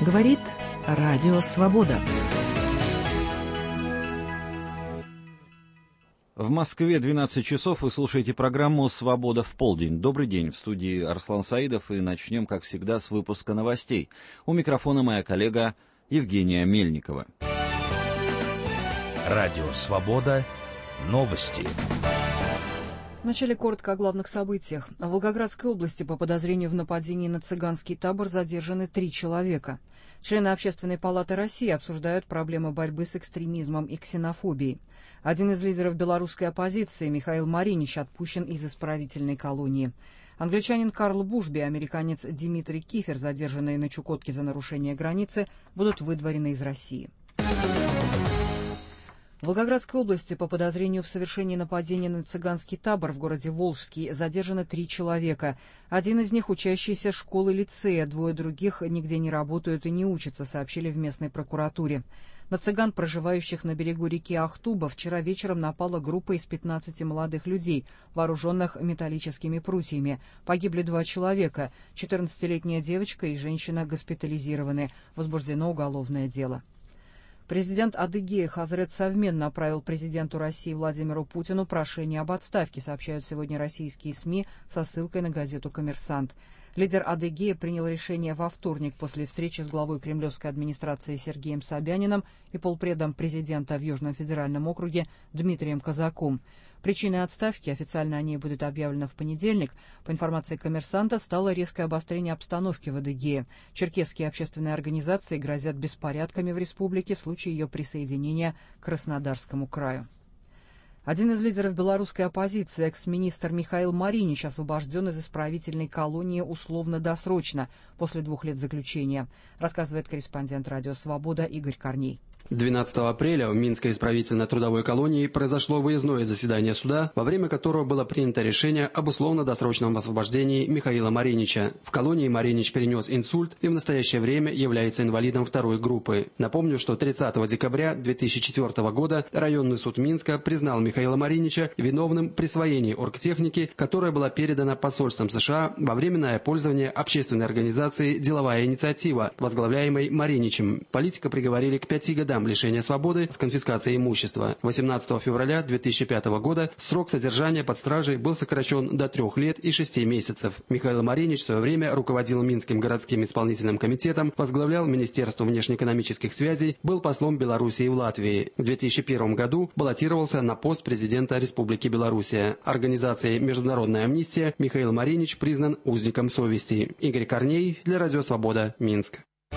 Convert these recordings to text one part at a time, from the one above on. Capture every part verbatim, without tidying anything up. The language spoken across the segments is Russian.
Говорит Радио Свобода. В Москве двенадцать часов, вы слушаете программу «Свобода в полдень». Добрый день, в студии Арслан Саидов, и начнем, как всегда, с выпуска новостей. У микрофона моя коллега Евгения Мельникова. Радио «Свобода». Новости. Вначале коротко о главных событиях. В Волгоградской области по подозрению в нападении на цыганский табор задержаны три человека. Члены Общественной палаты России обсуждают проблемы борьбы с экстремизмом и ксенофобией. Один из лидеров белорусской оппозиции, Михаил Маринич, отпущен из исправительной колонии. Англичанин Карл Бушби и американец Димитрий Кифер, задержанные на Чукотке за нарушение границы, будут выдворены из России. В Волгоградской области по подозрению в совершении нападения на цыганский табор в городе Волжский задержаны три человека. Один из них учащийся школы-лицея, двое других нигде не работают и не учатся, сообщили в местной прокуратуре. На цыган, проживающих на берегу реки Ахтуба, вчера вечером напала группа из пятнадцати молодых людей, вооруженных металлическими прутьями. Погибли два человека. четырнадцатилетняя девочка и женщина госпитализированы. Возбуждено уголовное дело. Президент Адыгеи Хазрет Савмен направил президенту России Владимиру Путину прошение об отставке, сообщают сегодня российские СМИ со ссылкой на газету «Коммерсант». Лидер Адыгеи принял решение во вторник после встречи с главой кремлевской администрации Сергеем Собяниным и полпредом президента в Южном федеральном округе Дмитрием Казаком. Причиной отставки, официально о ней будет объявлено в понедельник, по информации «Коммерсанта», стало резкое обострение обстановки в Адыгее. Черкесские общественные организации грозят беспорядками в республике в случае ее присоединения к Краснодарскому краю. Один из лидеров белорусской оппозиции, экс-министр Михаил Маринич, освобожден из исправительной колонии условно-досрочно после двух лет заключения, рассказывает корреспондент «Радио Свобода» Игорь Корней. двенадцатого апреля в Минской исправительно-трудовой колонии произошло выездное заседание суда, во время которого было принято решение об условно-досрочном освобождении Михаила Маринича. В колонии Маринич перенес инсульт и в настоящее время является инвалидом второй группы. Напомню, что тридцатого декабря две тысячи четвёртого года районный суд Минска признал Михаила Маринича виновным в присвоении оргтехники, которая была передана посольством США во временное пользование общественной организации «Деловая инициатива», возглавляемой Мариничем. Политика приговорили к пяти годам лишения свободы с конфискацией имущества. восемнадцатого февраля две тысячи пятого года срок содержания под стражей был сокращен до трех лет и шести месяцев. Михаил Маринич в свое время руководил Минским городским исполнительным комитетом, возглавлял Министерство внешнеэкономических связей, был послом Белоруссии в Латвии. В две тысячи первом году баллотировался на пост президента Республики Белоруссия. Организацией «Международная амнистия» Михаил Маринич признан узником совести. Игорь Корней для Радио Свобода, Минск.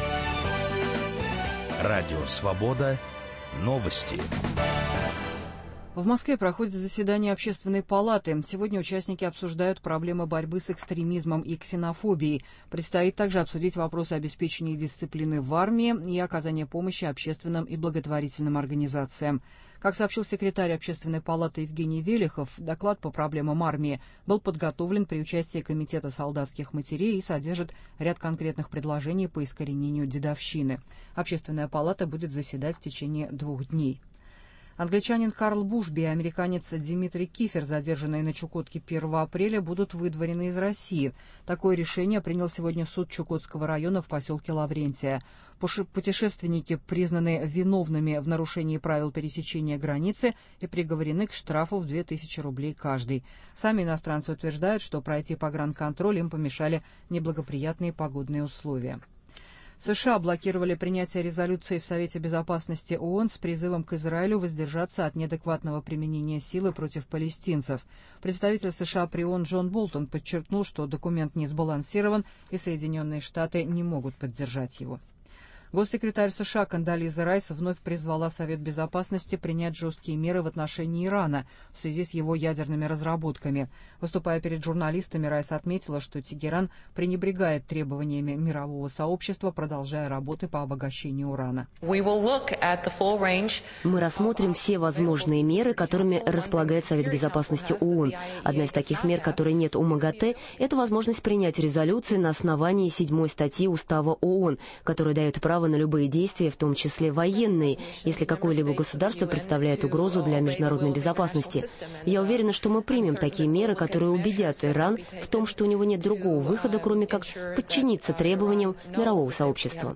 Радио «Свобода». Новости. В Москве проходит заседание Общественной палаты. Сегодня участники обсуждают проблемы борьбы с экстремизмом и ксенофобией. Предстоит также обсудить вопросы обеспечения дисциплины в армии и оказания помощи общественным и благотворительным организациям. Как сообщил секретарь Общественной палаты Евгений Велихов, доклад по проблемам армии был подготовлен при участии Комитета солдатских матерей и содержит ряд конкретных предложений по искоренению дедовщины. Общественная палата будет заседать в течение двух дней. Англичанин Карл Бушби и американец Димитрий Кифер, задержанные на Чукотке первого апреля, будут выдворены из России. Такое решение принял сегодня суд Чукотского района в поселке Лаврентия. Путешественники признаны виновными в нарушении правил пересечения границы и приговорены к штрафу в две тысячи рублей каждый. Сами иностранцы утверждают, что пройти погранконтроль им помешали неблагоприятные погодные условия. США блокировали принятие резолюции в Совете Безопасности ООН с призывом к Израилю воздержаться от неадекватного применения силы против палестинцев. Представитель США при ООН Джон Болтон подчеркнул, что документ не сбалансирован и Соединенные Штаты не могут поддержать его. Госсекретарь США Кондолиза Райс вновь призвала Совет Безопасности принять жесткие меры в отношении Ирана в связи с его ядерными разработками. Выступая перед журналистами, Райс отметила, что Тегеран пренебрегает требованиями мирового сообщества, продолжая работы по обогащению урана. Мы рассмотрим все возможные меры, которыми располагает Совет Безопасности ООН. Одна из таких мер, которой нет у МАГАТЭ, это возможность принять резолюции на основании седьмой статьи Устава ООН, которая дает право право на любые действия, в том числе военные, если какое-либо государство представляет угрозу для международной безопасности. Я уверена, что мы примем такие меры, которые убедят Иран в том, что у него нет другого выхода, кроме как подчиниться требованиям мирового сообщества.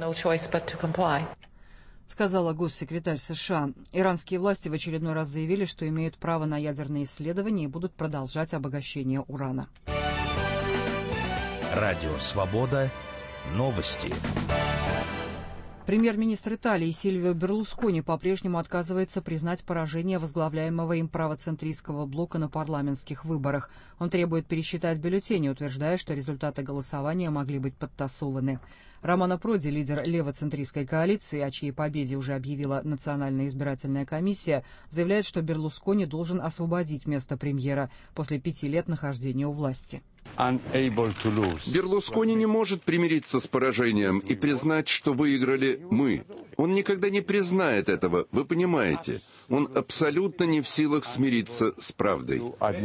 Сказала госсекретарь США. Иранские власти в очередной раз заявили, что имеют право на ядерные исследования и будут продолжать обогащение урана. Радио «Свобода». Новости. Премьер-министр Италии Сильвио Берлускони по-прежнему отказывается признать поражение возглавляемого им правоцентристского блока на парламентских выборах. Он требует пересчитать бюллетени, утверждая, что результаты голосования могли быть подтасованы. Романо Проди, лидер левоцентристской коалиции, о чьей победе уже объявила Национальная избирательная комиссия, заявляет, что Берлускони должен освободить место премьера после пяти лет нахождения у власти. Берлускони не может примириться с поражением и признать, что выиграли мы. Он никогда не признает этого, вы понимаете. Он абсолютно не в силах смириться с правдой.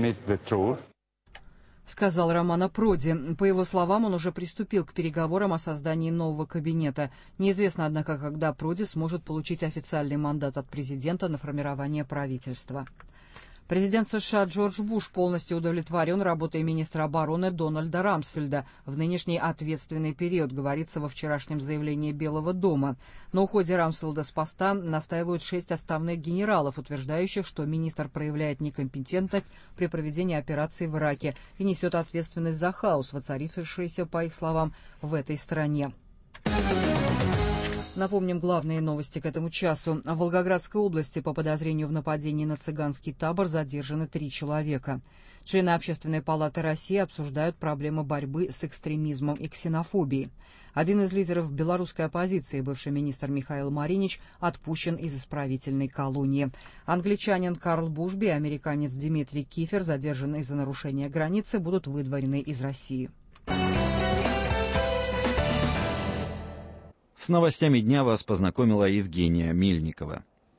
Сказал Романо Проди. По его словам, он уже приступил к переговорам о создании нового кабинета. Неизвестно, однако, когда Проди сможет получить официальный мандат от президента на формирование правительства. Президент США Джордж Буш полностью удовлетворен работой министра обороны Дональда Рамсфельда в нынешний ответственный период, говорится во вчерашнем заявлении Белого дома. На уходе Рамсфельда с поста настаивают шесть отставных генералов, утверждающих, что министр проявляет некомпетентность при проведении операции в Ираке и несет ответственность за хаос, воцарившийся, по их словам, в этой стране. Напомним главные новости к этому часу. В Волгоградской области по подозрению в нападении на цыганский табор задержаны три человека. Члены Общественной палаты России обсуждают проблемы борьбы с экстремизмом и ксенофобией. Один из лидеров белорусской оппозиции, бывший министр Михаил Маринич, отпущен из исправительной колонии. Англичанин Карл Бушби и американец Дмитрий Кифер, задержанные из-за нарушения границы, будут выдворены из России. С новостями дня вас познакомила Евгения Мельникова.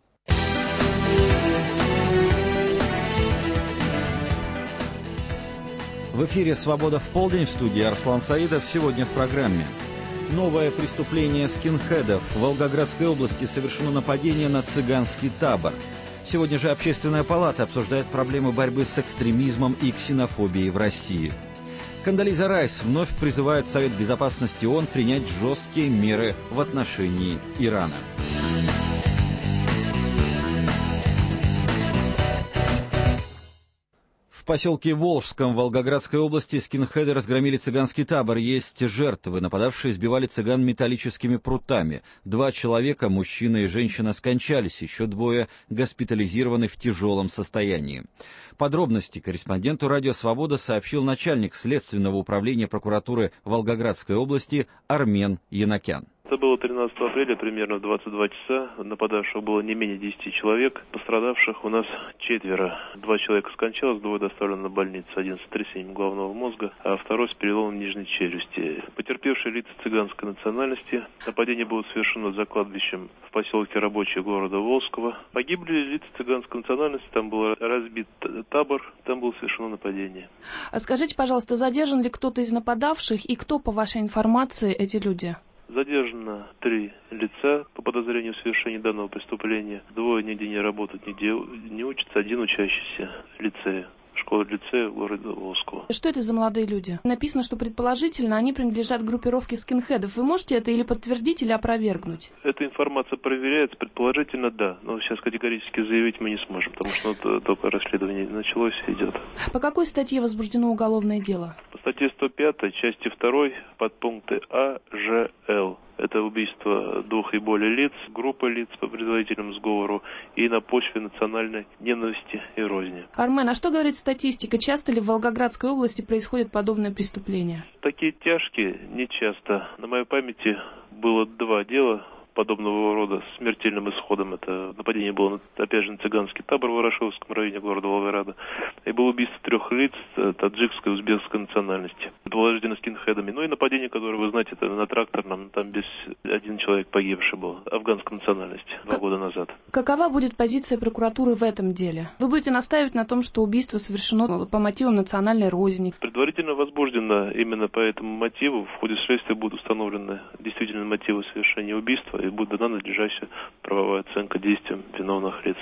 В эфире «Свобода в полдень», в студии Арслан Саидов. Сегодня в программе. Новое преступление скинхедов. В Волгоградской области совершено нападение на цыганский табор. Сегодня же Общественная палата обсуждает проблемы борьбы с экстремизмом и ксенофобией в России. Кондолиза Райс вновь призывает Совет Безопасности ООН принять жесткие меры в отношении Ирана. В поселке Волжском Волгоградской области скинхеды разгромили цыганский табор. Есть жертвы. Нападавшие избивали цыган металлическими прутами. Два человека, мужчина и женщина, скончались. Еще двое госпитализированы в тяжелом состоянии. Подробности корреспонденту «Радио Свобода» сообщил начальник Следственного управления прокуратуры Волгоградской области Армен Янакян. Это было тринадцатого апреля, примерно в двадцать два часа. Нападавших было не менее десяти человек. Пострадавших у нас четверо. Два человека скончалось, двое доставлены на больницу. Один с сотрясением головного мозга, а второй с переломом нижней челюсти. Потерпевшие лица цыганской национальности. Нападение было совершено за кладбищем в поселке Рабочий города Волжского. Погибли лица цыганской национальности. Там был разбит табор, там было совершено нападение. А скажите, пожалуйста, задержан ли кто-то из нападавших и кто, по вашей информации, эти люди? Задержано три лица по подозрению в совершении данного преступления. Двое нигде не работают, нигде не учатся, один учащийся лицея. Школа-лицея города Волжского. Что это за молодые люди? Написано, что предположительно они принадлежат группировке скинхедов. Вы можете это или подтвердить, или опровергнуть? Эта информация проверяется, предположительно да. Но сейчас категорически заявить мы не сможем, потому что ну, только расследование началось и идет. По какой статье возбуждено уголовное дело? По статье сто пятой, части второй, подпункты А, Ж, Л. Это убийство двух и более лиц, группы лиц по предварительному сговору и на почве национальной ненависти и розни. Армен, а что говорит статистика? Часто ли в Волгоградской области происходят подобные преступления? Такие тяжкие не часто. На моей памяти было два дела подобного рода смертельным исходом. Это нападение было, опять же, на цыганский табор в Ворошиловском районе города Волгограда. И было убийство трех лиц таджикской и узбекской национальности, предположительно скинхедами. Ну и нападение, которое, вы знаете, это на тракторном, там без один человек погибший был, афганской национальности, два как, года назад. Какова будет позиция прокуратуры в этом деле? Вы будете настаивать на том, что убийство совершено по мотивам национальной розни? Предварительно возбуждено именно по этому мотиву. В ходе следствия будут установлены действительно мотивы совершения убийства и будет дана надлежащая правовая оценка действиям виновных лиц.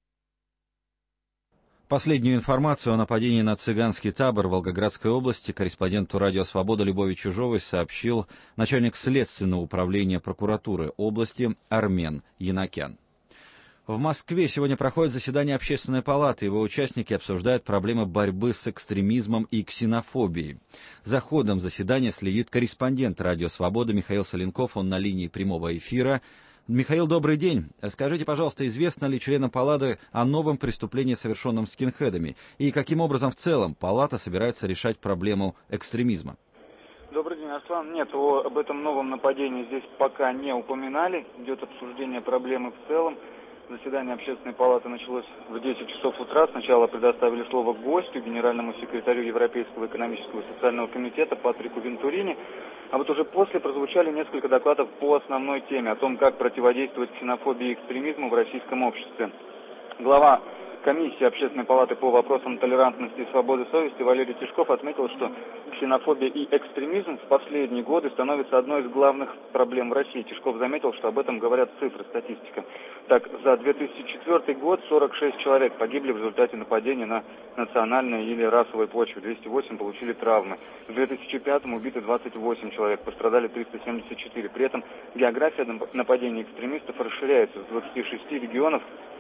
Последнюю информацию о нападении на цыганский табор в Волгоградской области корреспонденту «Радио Свобода» Любови Чужовой сообщил начальник следственного управления прокуратуры области Армен Янакян. В Москве сегодня проходит заседание Общественной палаты. Его участники обсуждают проблемы борьбы с экстремизмом и ксенофобией. За ходом заседания следит корреспондент «Радио Свобода» Михаил Соленков. Он на линии прямого эфира. Михаил, добрый день. Скажите, пожалуйста, известно ли членам палаты о новом преступлении, совершенном скинхедами? И каким образом в целом палата собирается решать проблему экстремизма? Добрый день, Арслан. Нет, о, об этом новом нападении здесь пока не упоминали. Идет обсуждение проблемы в целом. Заседание Общественной палаты началось в десять часов утра. Сначала предоставили слово гостю, генеральному секретарю Европейского экономического и социального комитета Патрику Вентурини. А вот уже после прозвучали несколько докладов по основной теме, о том, как противодействовать ксенофобии и экстремизму в российском обществе. Глава комиссии Общественной палаты по вопросам толерантности и свободы совести Валерий Тишков отметил, что ксенофобия и экстремизм в последние годы становятся одной из главных проблем в России. Тишков заметил, что об этом говорят цифры, статистика. Так, за две тысячи четвёртый год сорок шесть человек погибли в результате нападения на национальной или расовой почве, двести восемь получили травмы. В две тысячи пятом убиты двадцать восемь человек, пострадали триста семьдесят четыре. При этом география нападений экстремистов расширяется с двадцати шести регионов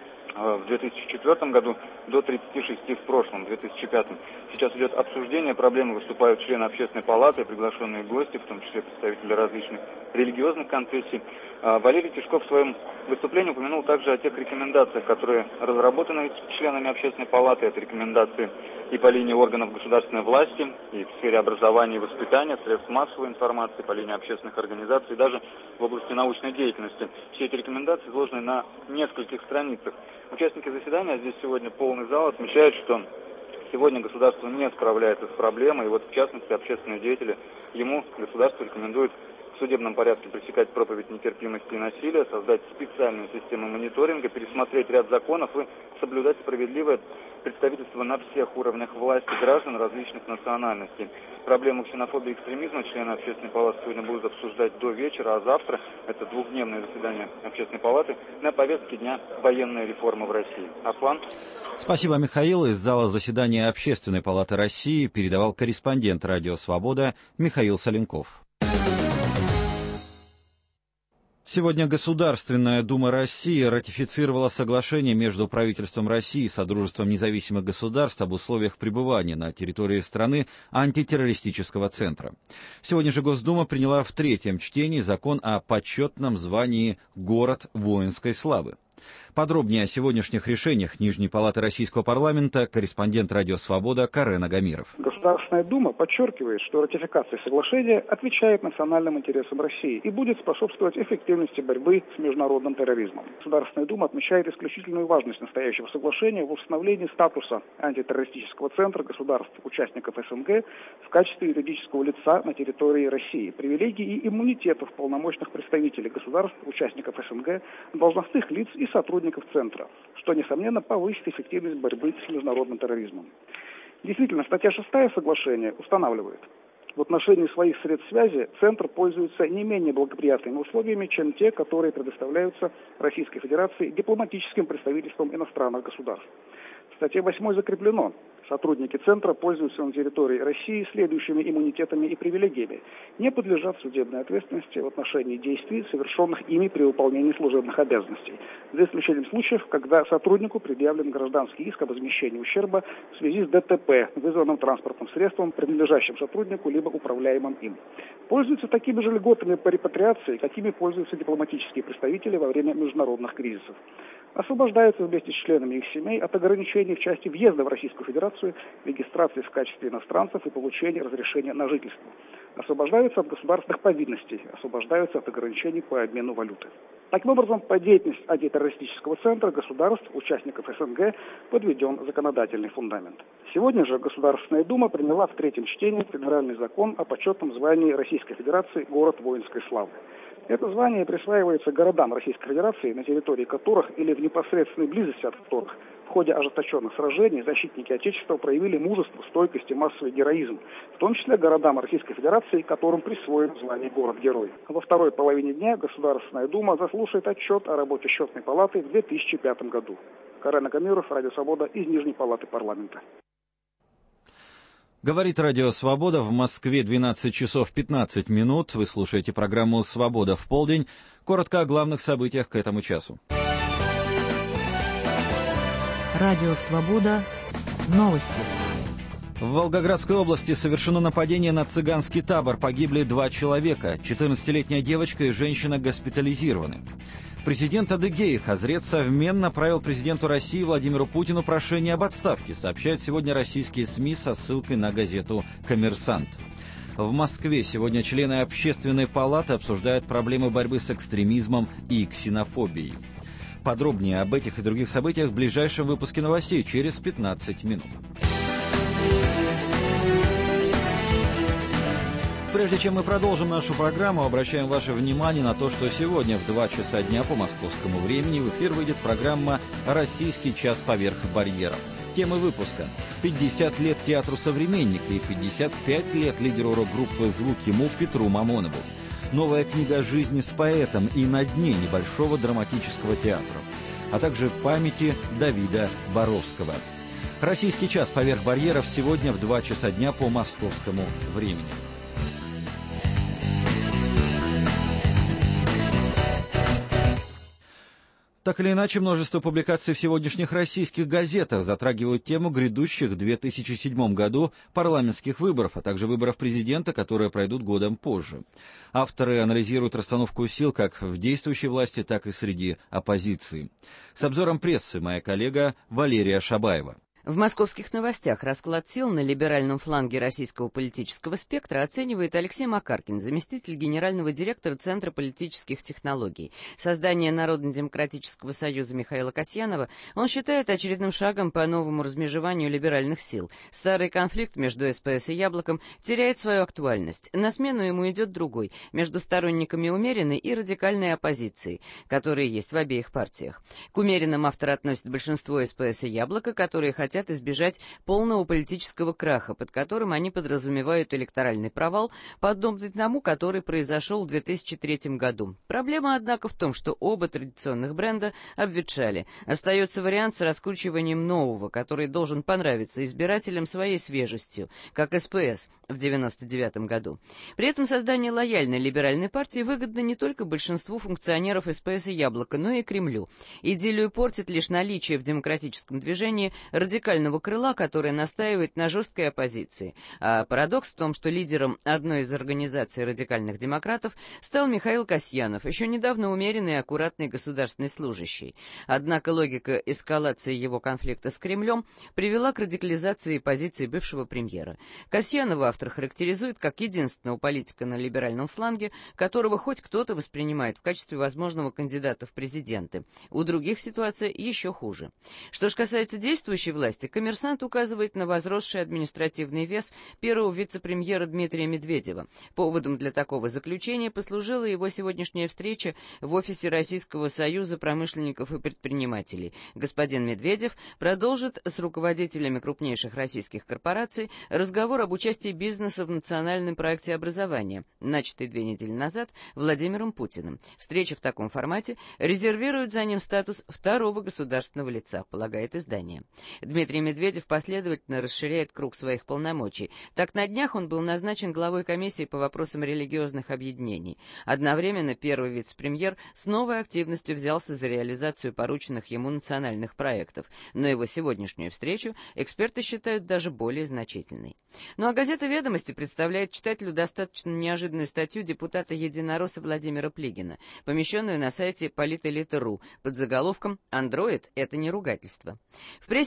в две тысячи четвёртом году до тридцати шести в прошлом, две тысячи пятом. Сейчас идет обсуждение проблемы, выступают члены Общественной палаты, приглашенные гости, в том числе представители различных религиозных конфессий. Валерий Тишков в своем выступлении упомянул также о тех рекомендациях, которые разработаны членами Общественной палаты. Это рекомендации и по линии органов государственной власти, и в сфере образования и воспитания, средств массовой информации, по линии общественных организаций, и даже в области научной деятельности. Все эти рекомендации изложены на нескольких страницах. Участники заседания, здесь сегодня полный зал, отмечают, что сегодня государство не справляется с проблемой, и вот в частности общественные деятели, ему государство рекомендует в судебном порядке пресекать проповедь нетерпимости и насилия, создать специальную систему мониторинга, пересмотреть ряд законов и соблюдать справедливое представительство на всех уровнях власти граждан различных национальностей. Проблему ксенофобии и экстремизма члены Общественной палаты сегодня будут обсуждать до вечера, а завтра, это двухдневное заседание Общественной палаты, на повестке дня военная реформа в России. Аслан. Спасибо, Михаил. Из зала заседания Общественной палаты России передавал корреспондент «Радио Свобода» Михаил Соленков. Сегодня Государственная Дума России ратифицировала соглашение между правительством России и Содружеством независимых государств об условиях пребывания на территории страны антитеррористического центра. Сегодня же Госдума приняла в третьем чтении закон о почетном звании «Город воинской славы». Подробнее о сегодняшних решениях Нижней палаты Российского парламента корреспондент «Радио Свобода» Карен Агамиров. Государственная Дума подчеркивает, что ратификация соглашения отвечает национальным интересам России и будет способствовать эффективности борьбы с международным терроризмом. Государственная Дума отмечает исключительную важность настоящего соглашения в установлении статуса антитеррористического центра государств-участников СНГ в качестве юридического лица на территории России, привилегий и иммунитетов полномочных представителей государств-участников СНГ, должностных лиц и сотрудников Центра, что, несомненно, повысит эффективность борьбы с международным терроризмом. Действительно, статья шестая соглашения устанавливает: в отношении своих средств связи Центр пользуется не менее благоприятными условиями, чем те, которые предоставляются Российской Федерации дипломатическим представительством иностранных государств. В статье восьмой закреплено: сотрудники Центра пользуются на территории России следующими иммунитетами и привилегиями: не подлежат судебной ответственности в отношении действий, совершенных ими при выполнении служебных обязанностей, за исключением случаев, когда сотруднику предъявлен гражданский иск о возмещении ущерба в связи с ДТП, вызванным транспортным средством, принадлежащим сотруднику, либо управляемым им. Пользуются такими же льготами по репатриации, какими пользуются дипломатические представители во время международных кризисов. Освобождаются вместе с членами их семей от ограничений в части въезда в Российскую Федерацию, регистрации в качестве иностранцев и получения разрешения на жительство. освобождаются от государственных повинностей, освобождаются от ограничений по обмену валюты. Таким образом, под деятельность антитеррористического центра государств, участников СНГ, подведен законодательный фундамент. Сегодня же Государственная Дума приняла в третьем чтении федеральный закон о почетном звании Российской Федерации «Город воинской славы». Это звание присваивается городам Российской Федерации, на территории которых или в непосредственной близости от которых в ходе ожесточенных сражений защитники Отечества проявили мужество, стойкость и массовый героизм, в том числе городам Российской Федерации, которым присвоено звание «Город-герой». Во второй половине дня Государственная Дума заслушает отчет о работе Счетной палаты в две тысячи пятом году. Карен Агамиров, Радио Свобода, из Нижней палаты парламента. Говорит Радио Свобода, в Москве двенадцать часов пятнадцать минут. Вы слушаете программу «Свобода в полдень». Коротко о главных событиях к этому часу. Радио Свобода. Новости. В Волгоградской области совершено нападение на цыганский табор. Погибли два человека. четырнадцатилетняя девочка и женщина госпитализированы. Президент Адыгеи Хазрет Савмен направил президенту России Владимиру Путину прошение об отставке, сообщают сегодня российские СМИ со ссылкой на газету «Коммерсант». В Москве сегодня члены Общественной палаты обсуждают проблемы борьбы с экстремизмом и ксенофобией. Подробнее об этих и других событиях в ближайшем выпуске новостей через пятнадцать минут. Прежде чем мы продолжим нашу программу, обращаем ваше внимание на то, что сегодня в два часа дня по московскому времени в эфир выйдет программа «Российский час поверх барьеров». Темы выпуска: пятьдесят лет театру «Современник» и пятьдесят пять лет лидеру рок-группы «Звуки Му» Петру Мамонову. Новая книга жизни с поэтом и на дне небольшого драматического театра, а также памяти Давида Боровского. «Российский час поверх барьеров» сегодня в два часа дня по московскому времени. Так или иначе, множество публикаций в сегодняшних российских газетах затрагивают тему грядущих в две тысячи седьмом году парламентских выборов, а также выборов президента, которые пройдут годом позже. Авторы анализируют расстановку сил как в действующей власти, так и среди оппозиции. С обзором прессы моя коллега Валерия Шабаева. В московских новостях расклад сил на либеральном фланге российского политического спектра оценивает Алексей Макаркин, заместитель генерального директора Центра политических технологий. Создание Народно-демократического союза Михаила Касьянова он считает очередным шагом по новому размежеванию либеральных сил. Старый конфликт между СПС и Яблоком теряет свою актуальность. На смену ему идет другой, между сторонниками умеренной и радикальной оппозиции, которые есть в обеих партиях. К умеренным автор относит большинство СПС и Яблока, которые хотят хотят избежать полного политического краха, под которым они подразумевают электоральный провал, подобный тому, который произошел в две тысячи третьем году. Проблема, однако, в том, что оба традиционных бренда обветшали. Остается вариант с раскручиванием нового, который должен понравиться избирателям своей свежестью, как СПС в девяносто девятом году. При этом создание лояльной либеральной партии выгодно не только большинству функционеров СПС и Яблока, но и Кремлю. Идиллию портит лишь наличие в демократическом движении радикального крыла, которое настаивает на жесткой оппозиции. А парадокс в том, что лидером одной из организаций радикальных демократов стал Михаил Касьянов, еще недавно умеренный и аккуратный государственный служащий. Однако логика эскалации его конфликта с Кремлем привела к радикализации позиции бывшего премьера. Касьянова автор характеризует как единственного политика на либеральном фланге, которого хоть кто-то воспринимает в качестве возможного кандидата в президенты. У других ситуация еще хуже. Что же касается действующей власти, «Коммерсант» указывает на возросший административный вес первого вице-премьера Дмитрия Медведева. Поводом для такого заключения послужила его сегодняшняя встреча в офисе Российского союза промышленников и предпринимателей. Господин Медведев продолжит с руководителями крупнейших российских корпораций разговор об участии бизнеса в национальном проекте образования, начатый две недели назад Владимиром Путиным. Встреча в таком формате резервирует за ним статус второго государственного лица, полагает издание. Дмитрий Медведев последовательно расширяет круг своих полномочий. Так, на днях он был назначен главой комиссии по вопросам религиозных объединений. Одновременно первый вице-премьер с новой активностью взялся за реализацию порученных ему национальных проектов, но его сегодняшнюю встречу эксперты считают даже более значительной. Ну а газета «Ведомости» представляет читателю достаточно неожиданную статью депутата Единоросса Владимира Плигина, помещенную на сайте политэлита точка ру под заголовком «Андроид – это не ругательство». В прессе появилась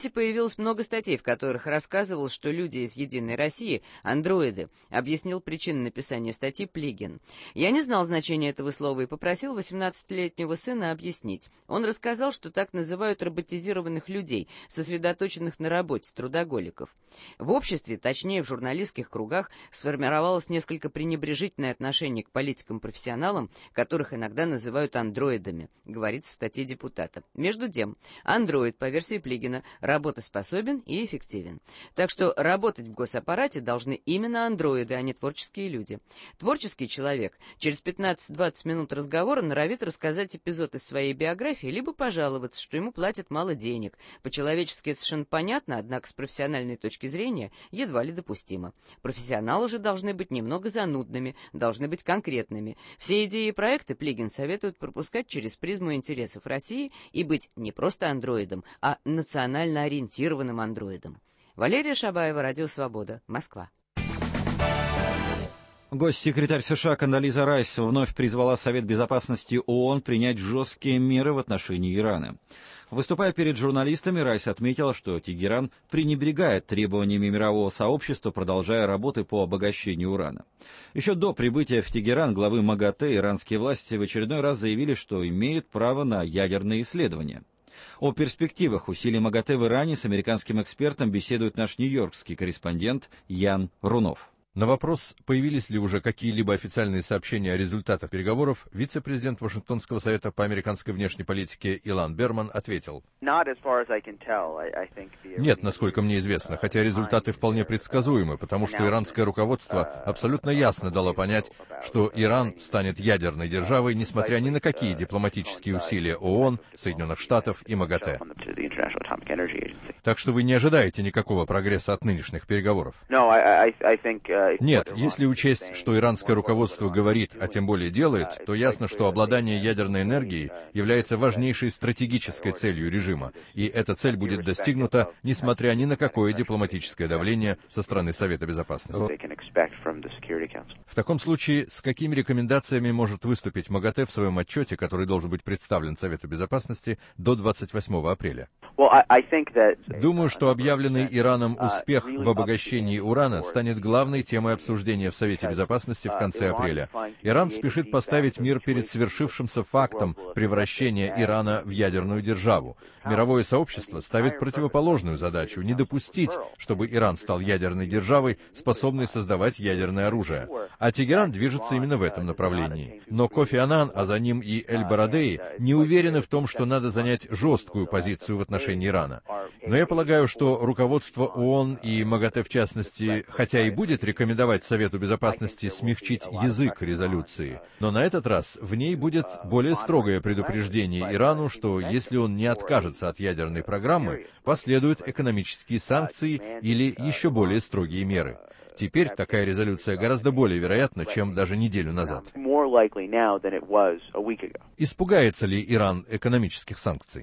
Появилось много статей, в которых рассказывал, что люди из «Единой России» — андроиды, объяснил причины написания статьи Плигин. Я не знал значения этого слова и попросил восемнадцатилетнего сына объяснить. Он рассказал, что так называют роботизированных людей, сосредоточенных на работе, трудоголиков. В обществе, точнее в журналистских кругах, сформировалось несколько пренебрежительное отношение к политикам-профессионалам, которых иногда называют андроидами, говорится в статье депутата. Между тем, андроид, по версии Плигина, работоспособен и эффективен. Так что работать в госаппарате должны именно андроиды, а не творческие люди. Творческий человек через пятнадцать-двадцать минут разговора норовит рассказать эпизод из своей биографии, либо пожаловаться, что ему платят мало денег. По-человечески это совершенно понятно, однако с профессиональной точки зрения едва ли допустимо. Профессионалы же должны быть немного занудными, должны быть конкретными. Все идеи и проекты Плигин советует пропускать через призму интересов России и быть не просто андроидом, а национально ориентированным андроидом. Валерия Шабаева, Радио Свобода, Москва. Госсекретарь США Кондолиза Райс вновь призвала Совет Безопасности ООН принять жесткие меры в отношении Ирана. Выступая перед журналистами, Райс отметила, что Тегеран пренебрегает требованиями мирового сообщества, продолжая работы по обогащению урана. Еще до прибытия в Тегеран главы МАГАТЭ иранские власти в очередной раз заявили, что имеют право на ядерные исследования. О перспективах усилий МАГАТЭ в Иране с американским экспертом беседует наш нью-йоркский корреспондент Ян Рунов. На вопрос, появились ли уже какие-либо официальные сообщения о результатах переговоров, вице-президент Вашингтонского совета по американской внешней политике Илан Берман ответил: «Нет, насколько мне известно, хотя результаты вполне предсказуемы, потому что иранское руководство абсолютно ясно дало понять, что Иран станет ядерной державой, несмотря ни на какие дипломатические усилия ООН, Соединенных Штатов и МАГАТЭ. Так что вы не ожидаете никакого прогресса от нынешних переговоров?» Нет, если учесть, что иранское руководство говорит, а тем более делает, то ясно, что обладание ядерной энергией является важнейшей стратегической целью режима, и эта цель будет достигнута, несмотря ни на какое дипломатическое давление со стороны Совета Безопасности. В таком случае, с какими рекомендациями может выступить МАГАТЭ в своем отчете, который должен быть представлен Совету Безопасности до двадцать восьмого апреля? Думаю, что объявленный Ираном успех в обогащении урана станет главной темой обсуждения в Совете Безопасности в конце апреля. Иран спешит поставить мир перед свершившимся фактом превращения Ирана в ядерную державу. Мировое сообщество ставит противоположную задачу — не допустить, чтобы Иран стал ядерной державой, способной создавать ядерное оружие. А Тегеран движется именно в этом направлении. Но Кофи Аннан, а за ним и Эль-Барадеи, не уверены в том, что надо занять жесткую позицию в отношении Ирана. Но я полагаю, что руководство ООН и МАГАТЭ в частности, хотя и будет рекомендовать Совету Безопасности смягчить язык резолюции, но на этот раз в ней будет более строгое предупреждение Ирану, что если он не откажется от ядерной программы, последуют экономические санкции или еще более строгие меры. Теперь такая резолюция гораздо более вероятна, чем даже неделю назад. Испугается ли Иран экономических санкций?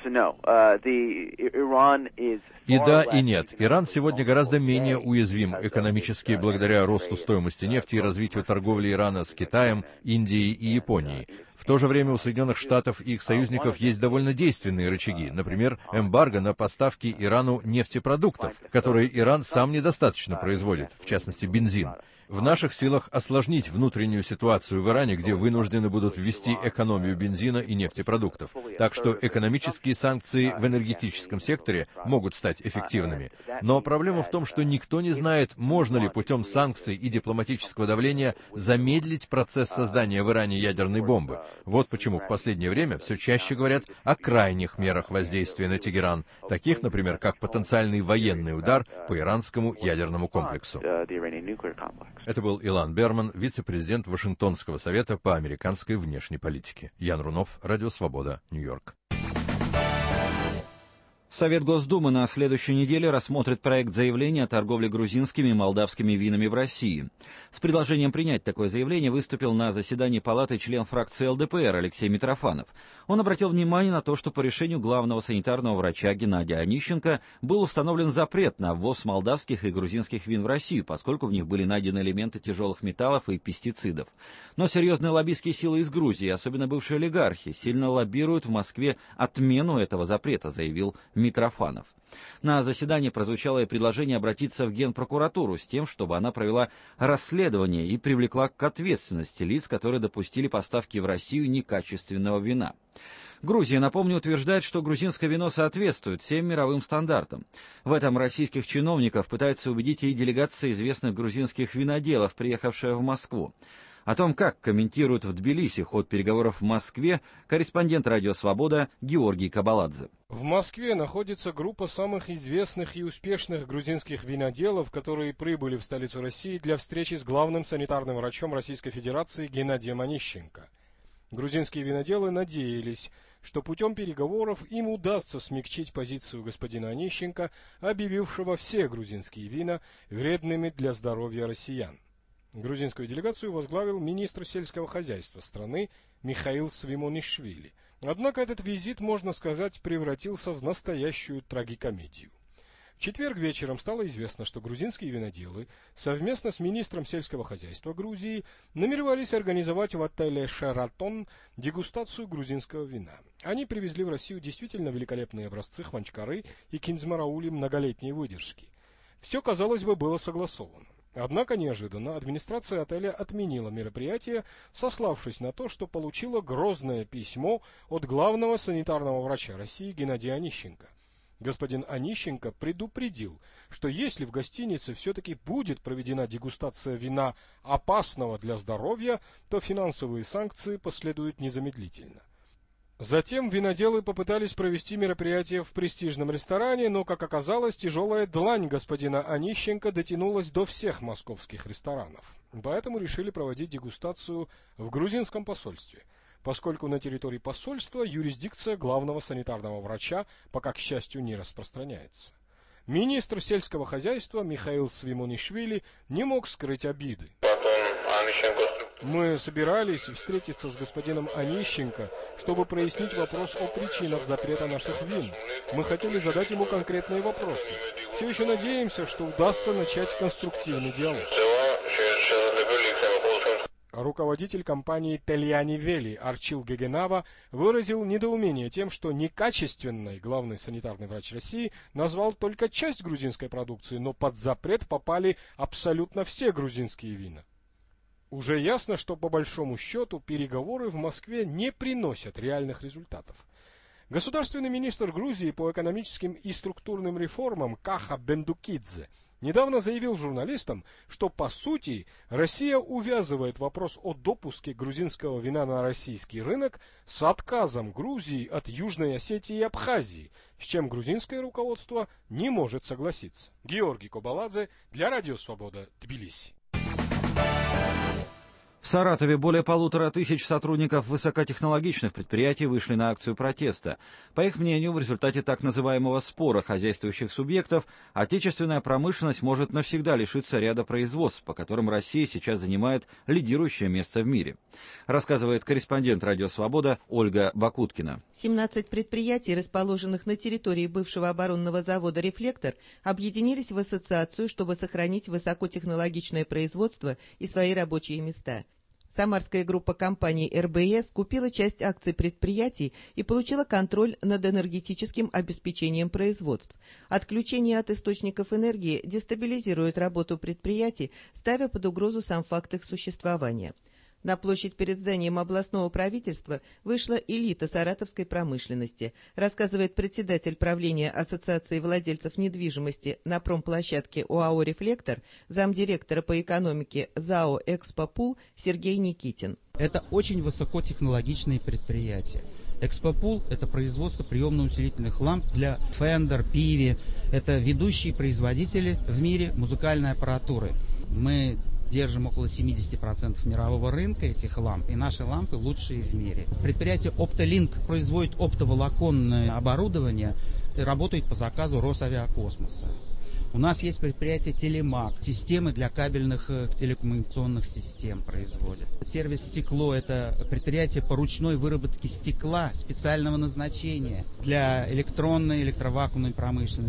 И да, и нет. Иран сегодня гораздо менее уязвим экономически благодаря росту стоимости нефти и развитию торговли Ирана с Китаем, Индией и Японией. В то же время у Соединенных Штатов и их союзников есть довольно действенные рычаги, например, эмбарго на поставки Ирану нефтепродуктов, которые Иран сам недостаточно производит, в частности бензин. В наших силах осложнить внутреннюю ситуацию в Иране, где вынуждены будут ввести экономию бензина и нефтепродуктов. Так что экономические санкции в энергетическом секторе могут стать эффективными. Но проблема в том, что никто не знает, можно ли путем санкций и дипломатического давления замедлить процесс создания в Иране ядерной бомбы. Вот почему в последнее время все чаще говорят о крайних мерах воздействия на Тегеран, таких, например, как потенциальный военный удар по иранскому ядерному комплексу. Это был Илан Берман, вице-президент Вашингтонского совета по американской внешней политике. Ян Рунов, Радио Свобода, Нью-Йорк. Совет Госдумы на следующей неделе рассмотрит проект заявления о торговле грузинскими и молдавскими винами в России. С предложением принять такое заявление выступил на заседании Палаты член фракции эл дэ пэ эр Алексей Митрофанов. Он обратил внимание на то, что по решению главного санитарного врача Геннадия Онищенко был установлен запрет на ввоз молдавских и грузинских вин в Россию, поскольку в них были найдены элементы тяжелых металлов и пестицидов. Но серьезные лоббистские силы из Грузии, особенно бывшие олигархи, сильно лоббируют в Москве отмену этого запрета, заявил Митрофанов. Митрофанов. На заседании прозвучало и предложение обратиться в Генпрокуратуру с тем, чтобы она провела расследование и привлекла к ответственности лиц, которые допустили поставки в Россию некачественного вина. Грузия, напомню, утверждает, что грузинское вино соответствует всем мировым стандартам. В этом российских чиновников пытается убедить и делегация известных грузинских виноделов, приехавшая в Москву. О том, как комментирует в Тбилиси ход переговоров в Москве, корреспондент «Радио Свобода» Георгий Кабаладзе. В Москве находится группа самых известных и успешных грузинских виноделов, которые прибыли в столицу России для встречи с главным санитарным врачом Российской Федерации Геннадием Онищенко. Грузинские виноделы надеялись, что путем переговоров им удастся смягчить позицию господина Онищенко, объявившего все грузинские вина вредными для здоровья россиян. Грузинскую делегацию возглавил министр сельского хозяйства страны Михаил Свимонишвили. Однако этот визит, можно сказать, превратился в настоящую трагикомедию. В четверг вечером стало известно, что грузинские виноделы совместно с министром сельского хозяйства Грузии намеревались организовать в отеле «Шератон» дегустацию грузинского вина. Они привезли в Россию действительно великолепные образцы хванчкары и кинзмараули многолетней выдержки. Все, казалось бы, было согласовано. Однако неожиданно администрация отеля отменила мероприятие, сославшись на то, что получила грозное письмо от главного санитарного врача России Геннадия Онищенко. Господин Онищенко предупредил, что если в гостинице все-таки будет проведена дегустация вина, опасного для здоровья, то финансовые санкции последуют незамедлительно. Затем виноделы попытались провести мероприятие в престижном ресторане, но, как оказалось, тяжелая длань господина Онищенко дотянулась до всех московских ресторанов. Поэтому решили проводить дегустацию в грузинском посольстве, поскольку на территории посольства юрисдикция главного санитарного врача пока, к счастью, не распространяется. Министр сельского хозяйства Михаил Свимонишвили не мог скрыть обиды. Мы собирались встретиться с господином Онищенко, чтобы прояснить вопрос о причинах запрета наших вин. Мы хотели задать ему конкретные вопросы. Все еще надеемся, что удастся начать конструктивный диалог. Руководитель компании «Тельяни Вели» Арчил Гегенава выразил недоумение тем, что некачественной главный санитарный врач России назвал только часть грузинской продукции, но под запрет попали абсолютно все грузинские вина. Уже ясно, что по большому счету переговоры в Москве не приносят реальных результатов. Государственный министр Грузии по экономическим и структурным реформам Каха Бендукидзе недавно заявил журналистам, что по сути Россия увязывает вопрос о допуске грузинского вина на российский рынок с отказом Грузии от Южной Осетии и Абхазии, с чем грузинское руководство не может согласиться. Георгий Кабаладзе для Радио Свобода, Тбилиси. В Саратове более полутора тысяч сотрудников высокотехнологичных предприятий вышли на акцию протеста. По их мнению, в результате так называемого спора хозяйствующих субъектов, отечественная промышленность может навсегда лишиться ряда производств, по которым Россия сейчас занимает лидирующее место в мире. Рассказывает корреспондент «Радио Свобода» Ольга Бакуткина. семнадцать предприятий, расположенных на территории бывшего оборонного завода «Рефлектор», объединились в ассоциацию, чтобы сохранить высокотехнологичное производство и свои рабочие места. Самарская группа компаний эр бэ эс купила часть акций предприятий и получила контроль над энергетическим обеспечением производств. Отключение от источников энергии дестабилизирует работу предприятий, ставя под угрозу сам факт их существования. На площадь перед зданием областного правительства вышла элита саратовской промышленности, рассказывает председатель правления Ассоциации владельцев недвижимости на промплощадке ОАО «Рефлектор», замдиректора по экономике ЗАО «Экспопул» Сергей Никитин. Это очень высокотехнологичные предприятия. Экспопул – это производство приемно-усилительных ламп для Fender, Pivi. Это ведущие производители в мире музыкальной аппаратуры. Мы держим около семьдесят процентов мирового рынка этих ламп, и наши лампы лучшие в мире. Предприятие Оптолинк производит оптоволоконное оборудование и работает по заказу Росавиакосмоса. У нас есть предприятие Телемак, системы для кабельных телекоммуникационных систем производят. Сервис «Стекло» – это предприятие по ручной выработке стекла специального назначения для электронной, электровакуумной промышленности.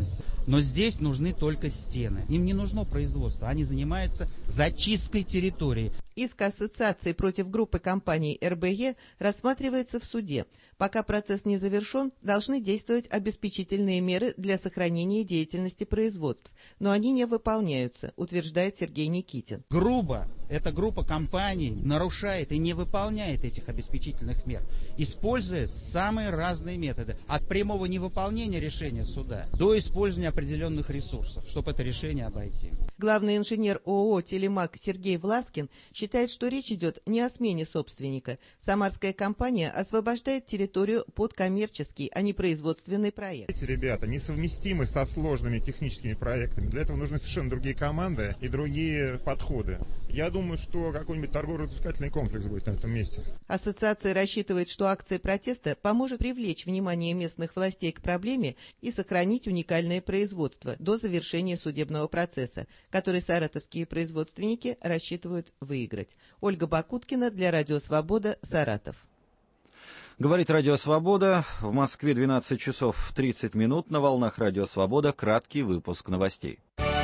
Но здесь нужны только стены. Им не нужно производство. Они занимаются зачисткой территории. Иск ассоциации против группы компаний эр бэ е рассматривается в суде. Пока процесс не завершен, должны действовать обеспечительные меры для сохранения деятельности производств. Но они не выполняются, утверждает Сергей Никитин. Грубо эта группа компаний нарушает и не выполняет этих обеспечительных мер, используя самые разные методы. От прямого невыполнения решения суда до использования определенных ресурсов, чтобы это решение обойти. Главный инженер ООО «Телемак» Сергей Власкин считает, что речь идет не о смене собственника. Самарская компания освобождает территорию под коммерческий, а не производственный проект. Эти ребята несовместимы со сложными техническими проектами. Для этого нужны совершенно другие команды и другие подходы. Я думаю, что какой-нибудь торгово-развлекательный комплекс будет на этом месте. Ассоциация рассчитывает, что акция протеста поможет привлечь внимание местных властей к проблеме и сохранить уникальное производство до завершения судебного процесса, который саратовские производственники рассчитывают выиграть. Ольга Бакуткина для Радио Свобода, Саратов. Говорит Радио Свобода. В Москве двенадцать часов тридцать минут. На волнах Радио Свобода краткий выпуск новостей.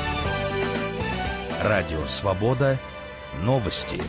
Радио Свобода. Новости.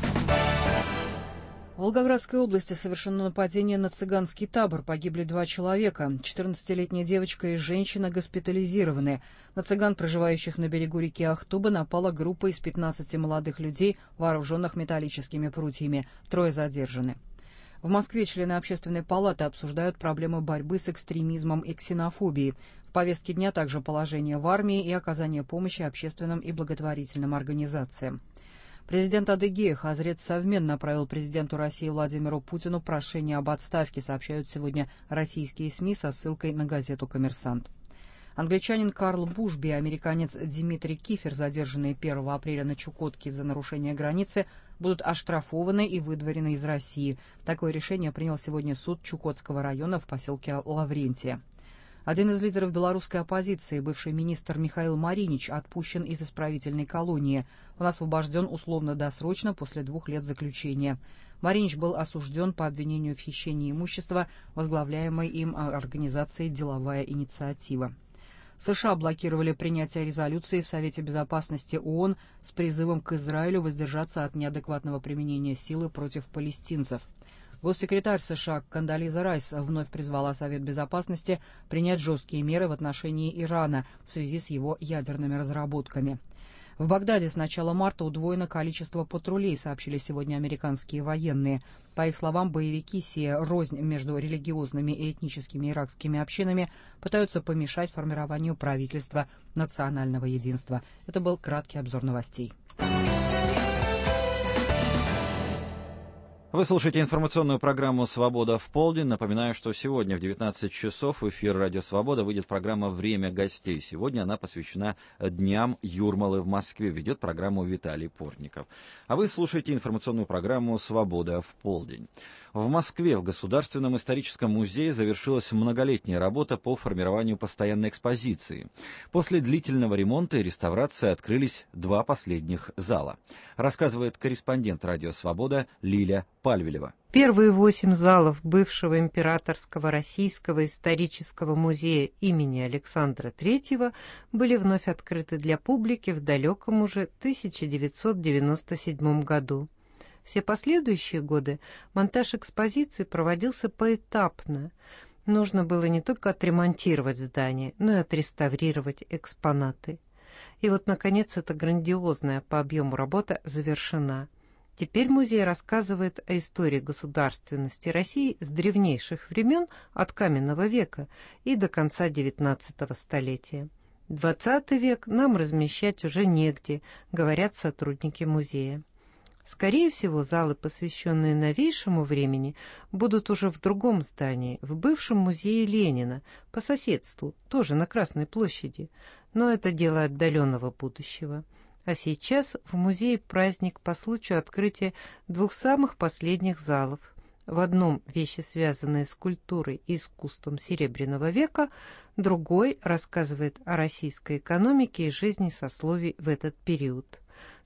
В Волгоградской области совершено нападение на цыганский табор. Погибли два человека. четырнадцатилетняя девочка и женщина госпитализированы. На цыган, проживающих на берегу реки Ахтуба, напала группа из пятнадцати молодых людей, вооруженных металлическими прутьями. Трое задержаны. В Москве члены Общественной палаты обсуждают проблемы борьбы с экстремизмом и ксенофобией. В повестке дня также положение в армии и оказание помощи общественным и благотворительным организациям. Президент Адыгея Хазрет Савмен направил президенту России Владимиру Путину прошение об отставке, сообщают сегодня российские СМИ со ссылкой на газету «Коммерсант». Англичанин Карл Бушби и американец Димитрий Кифер, задержанные первого апреля на Чукотке за нарушение границы, будут оштрафованы и выдворены из России. Такое решение принял сегодня суд Чукотского района в поселке Лаврентия. Один из лидеров белорусской оппозиции, бывший министр Михаил Маринич, отпущен из исправительной колонии. Он освобожден условно-досрочно после двух лет заключения. Маринич был осужден по обвинению в хищении имущества, возглавляемой им организацией «Деловая инициатива». США блокировали принятие резолюции в Совете Безопасности ООН с призывом к Израилю воздержаться от неадекватного применения силы против палестинцев. Госсекретарь США Кондолиза Райс вновь призвала Совет Безопасности принять жесткие меры в отношении Ирана в связи с его ядерными разработками. В Багдаде с начала марта удвоено количество патрулей, сообщили сегодня американские военные. По их словам, боевики, сея рознь между религиозными и этническими иракскими общинами, пытаются помешать формированию правительства национального единства. Это был краткий обзор новостей. Вы слушаете информационную программу «Свобода в полдень». Напоминаю, что сегодня в девятнадцать часов в эфир «Радио Свобода» выйдет программа «Время гостей». Сегодня она посвящена Дням Юрмалы в Москве. Ведет программу Виталий Портников. А вы слушаете информационную программу «Свобода в полдень». В Москве в Государственном историческом музее завершилась многолетняя работа по формированию постоянной экспозиции. После длительного ремонта и реставрации открылись два последних зала. Рассказывает корреспондент «Радио Свобода» Лиля Пальвелева. Первые восемь залов бывшего императорского российского исторического музея имени Александра Третьего были вновь открыты для публики в далеком уже тысяча девятьсот девяносто седьмом году. Все последующие годы монтаж экспозиции проводился поэтапно. Нужно было не только отремонтировать здание, но и отреставрировать экспонаты. И вот, наконец, эта грандиозная по объему работа завершена. Теперь музей рассказывает о истории государственности России с древнейших времен, от каменного века и до конца девятнадцатого столетия. Двадцатый век нам размещать уже негде, говорят сотрудники музея. Скорее всего, залы, посвященные новейшему времени, будут уже в другом здании, в бывшем музее Ленина, по соседству, тоже на Красной площади. Но это дело отдаленного будущего. А сейчас в музее праздник по случаю открытия двух самых последних залов. В одном вещи, связанные с культурой и искусством Серебряного века, другой рассказывает о российской экономике и жизни сословий в этот период.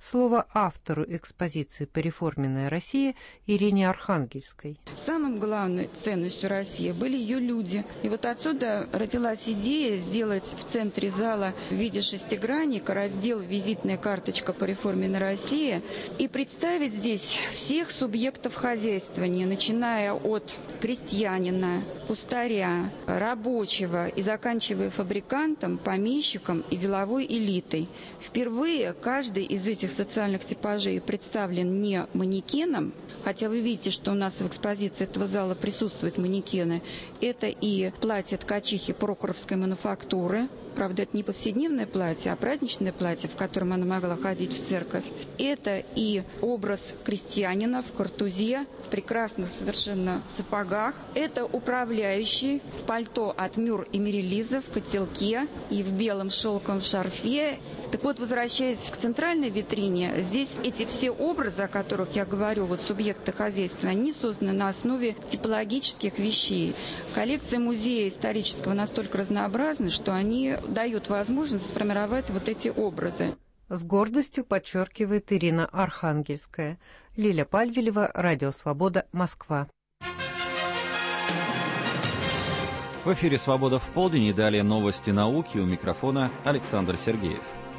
Слово автору экспозиции «Пореформенная Россия» Ирине Архангельской. Самым главной ценностью России были ее люди. И вот отсюда родилась идея сделать в центре зала в виде шестигранника раздел «Визитная карточка «Пореформенная Россия» и представить здесь всех субъектов хозяйствования, начиная от крестьянина, кустаря, рабочего и заканчивая фабрикантом, помещиком и деловой элитой. Впервые каждый из этих социальных типажей представлен не манекеном, хотя вы видите, что у нас в экспозиции этого зала присутствуют манекены. Это и платье ткачихи Прохоровской мануфактуры. Правда, это не повседневное платье, а праздничное платье, в котором она могла ходить в церковь. Это и образ крестьянина в картузе, в прекрасных совершенно сапогах. Это управляющий в пальто от Мюр и Мерилиза, в котелке и в белом шелковом шарфе. Так вот, возвращаясь к центральной витрине, здесь эти все образы, о которых я говорю, вот субъекты хозяйства, они созданы на основе типологических вещей. Коллекция музея исторического настолько разнообразна, что они дают возможность сформировать вот эти образы. С гордостью подчеркивает Ирина Архангельская. Лиля Пальвелева, Радио Свобода, Москва. В эфире «Свобода в полдень» и далее новости науки. У микрофона Александр Сергеев.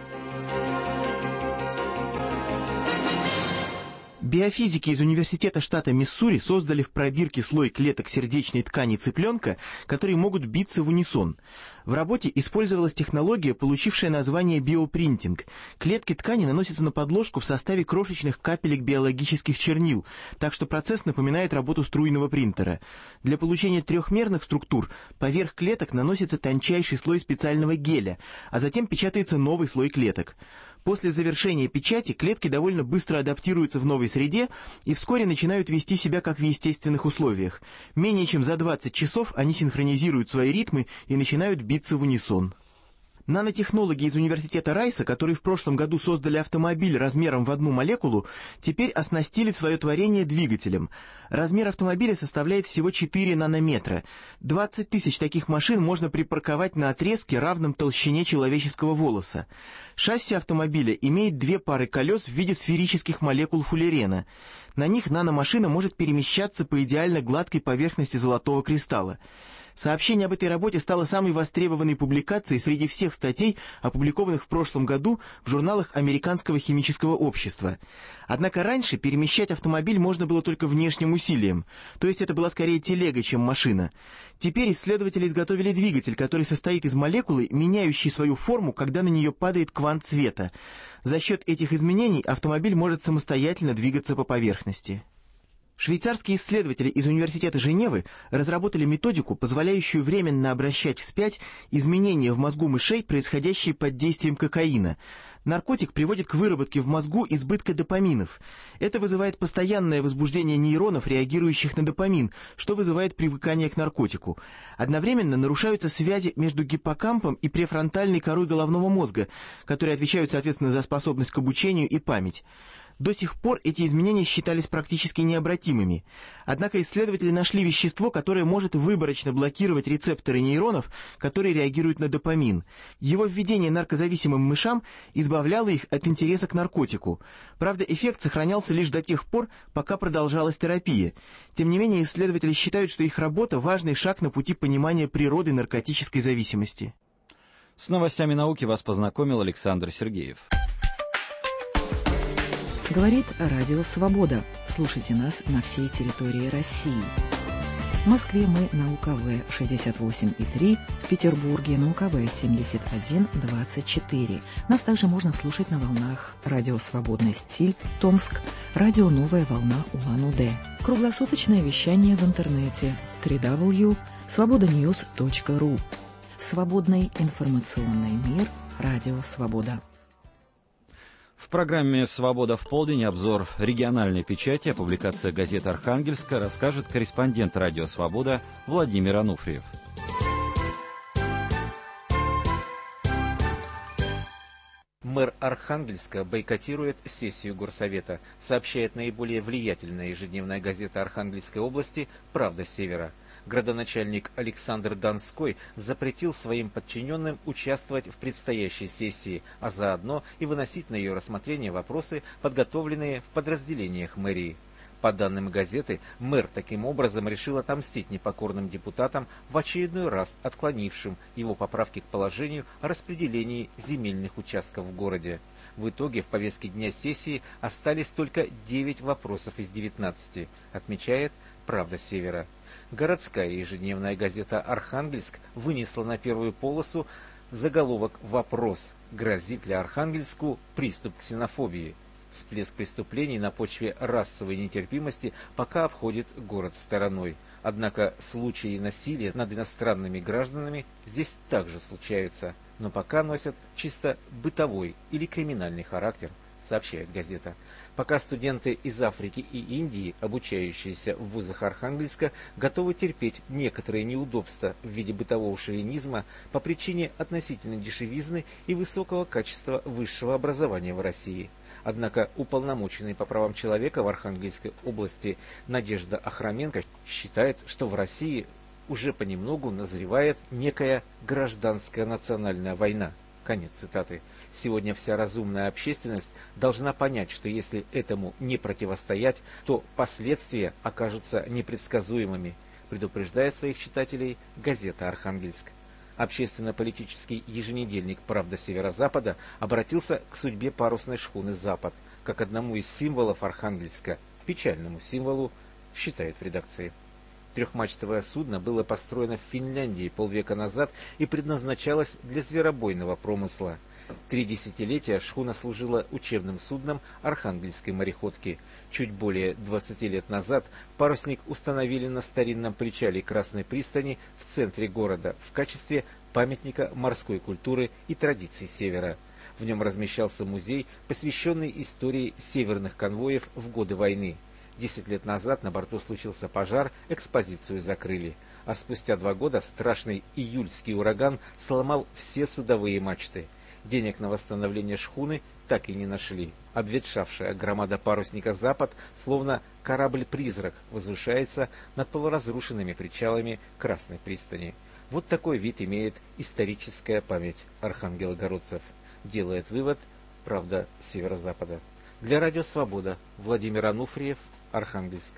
Биофизики из университета штата Миссури создали в пробирке слой клеток сердечной ткани цыпленка, которые могут биться в унисон. В работе использовалась технология, получившая название биопринтинг. Клетки ткани наносятся на подложку в составе крошечных капелек биологических чернил, так что процесс напоминает работу струйного принтера. Для получения трехмерных структур поверх клеток наносится тончайший слой специального геля, а затем печатается новый слой клеток. После завершения печати клетки довольно быстро адаптируются в новой среде и вскоре начинают вести себя как в естественных условиях. Менее чем за двадцать часов они синхронизируют свои ритмы и начинают биться в унисон. Нанотехнологи из университета Райса, которые в прошлом году создали автомобиль размером в одну молекулу, теперь оснастили свое творение двигателем. Размер автомобиля составляет всего четыре нанометра. двадцать тысяч таких машин можно припарковать на отрезке, равном толщине человеческого волоса. Шасси автомобиля имеет две пары колес в виде сферических молекул фуллерена. На них наномашина может перемещаться по идеально гладкой поверхности золотого кристалла. Сообщение об этой работе стало самой востребованной публикацией среди всех статей, опубликованных в прошлом году в журналах Американского химического общества. Однако раньше перемещать автомобиль можно было только внешним усилием, то есть это была скорее телега, чем машина. Теперь исследователи изготовили двигатель, который состоит из молекулы, меняющей свою форму, когда на нее падает квант света. За счет этих изменений автомобиль может самостоятельно двигаться по поверхности. Швейцарские исследователи из Университета Женевы разработали методику, позволяющую временно обращать вспять изменения в мозгу мышей, происходящие под действием кокаина. Наркотик приводит к выработке в мозгу избытка допаминов. Это вызывает постоянное возбуждение нейронов, реагирующих на допамин, что вызывает привыкание к наркотику. Одновременно нарушаются связи между гиппокампом и префронтальной корой головного мозга, которые отвечают, соответственно, за способность к обучению и память. До сих пор эти изменения считались практически необратимыми. Однако исследователи нашли вещество, которое может выборочно блокировать рецепторы нейронов, которые реагируют на допамин. Его введение наркозависимым мышам избавляло их от интереса к наркотику. Правда, эффект сохранялся лишь до тех пор, пока продолжалась терапия. Тем не менее, исследователи считают, что их работа – важный шаг на пути понимания природы наркотической зависимости. С новостями науки вас познакомил Александр Сергеев. Говорит Радио Свобода. Слушайте нас на всей территории России. В Москве мы на У К В шестьдесят восемь и три, в Петербурге на У К В семьдесят один двадцать четыре. Нас также можно слушать на волнах Радио Свободный стиль, Томск, Радио Новая волна Улан-Удэ. Круглосуточное вещание в интернете дабл ю дабл ю дабл ю точка свобода ньюс точка ру. Свободный информационный мир. Радио Свобода. В программе «Свобода в полдень» обзор региональной печати, а публикация газеты «Архангельска» расскажет корреспондент «Радио Свобода» Владимир Ануфриев. Мэр Архангельска бойкотирует сессию Горсовета, сообщает наиболее влиятельная ежедневная газета Архангельской области «Правда Севера». Градоначальник Александр Донской запретил своим подчиненным участвовать в предстоящей сессии, а заодно и выносить на ее рассмотрение вопросы, подготовленные в подразделениях мэрии. По данным газеты, мэр таким образом решил отомстить непокорным депутатам, в очередной раз отклонившим его поправки к положению о распределении земельных участков в городе. В итоге в повестке дня сессии остались только девять вопросов из девятнадцати, отмечает «Правда Севера». Городская ежедневная газета «Архангельск» вынесла на первую полосу заголовок «Вопрос. Грозит ли Архангельску приступ ксенофобии?». Всплеск преступлений на почве расовой нетерпимости пока обходит город стороной. Однако случаи насилия над иностранными гражданами здесь также случаются, но пока носят чисто бытовой или криминальный характер, сообщает газета. Пока студенты из Африки и Индии, обучающиеся в вузах Архангельска, готовы терпеть некоторые неудобства в виде бытового шовинизма по причине относительной дешевизны и высокого качества высшего образования в России. Однако уполномоченный по правам человека в Архангельской области Надежда Охроменко считает, что в России уже понемногу назревает некая гражданская национальная война. Конец цитаты. Сегодня вся разумная общественность должна понять, что если этому не противостоять, то последствия окажутся непредсказуемыми, предупреждает своих читателей газета «Архангельск». Общественно-политический еженедельник «Правда Северо-Запада» обратился к судьбе парусной шхуны «Запад» как одному из символов Архангельска, печальному символу, считает в редакции. Трехмачтовое судно было построено в Финляндии полвека назад и предназначалось для зверобойного промысла. Три десятилетия шхуна служила учебным судном Архангельской мореходки. Чуть более двадцати лет назад парусник установили на старинном причале Красной пристани в центре города в качестве памятника морской культуры и традиций Севера. В нем размещался музей, посвященный истории северных конвоев в годы войны. Десять лет назад на борту случился пожар, экспозицию закрыли. А спустя два года страшный июльский ураган сломал все судовые мачты. Денег на восстановление шхуны так и не нашли. Обветшавшая громада парусника «Запад», словно корабль-призрак, возвышается над полуразрушенными причалами Красной пристани. Вот такой вид имеет историческая память архангелогородцев. Делает вывод «Правда Северо-Запада». Для радио «Свобода» Владимир Ануфриев, Архангельск.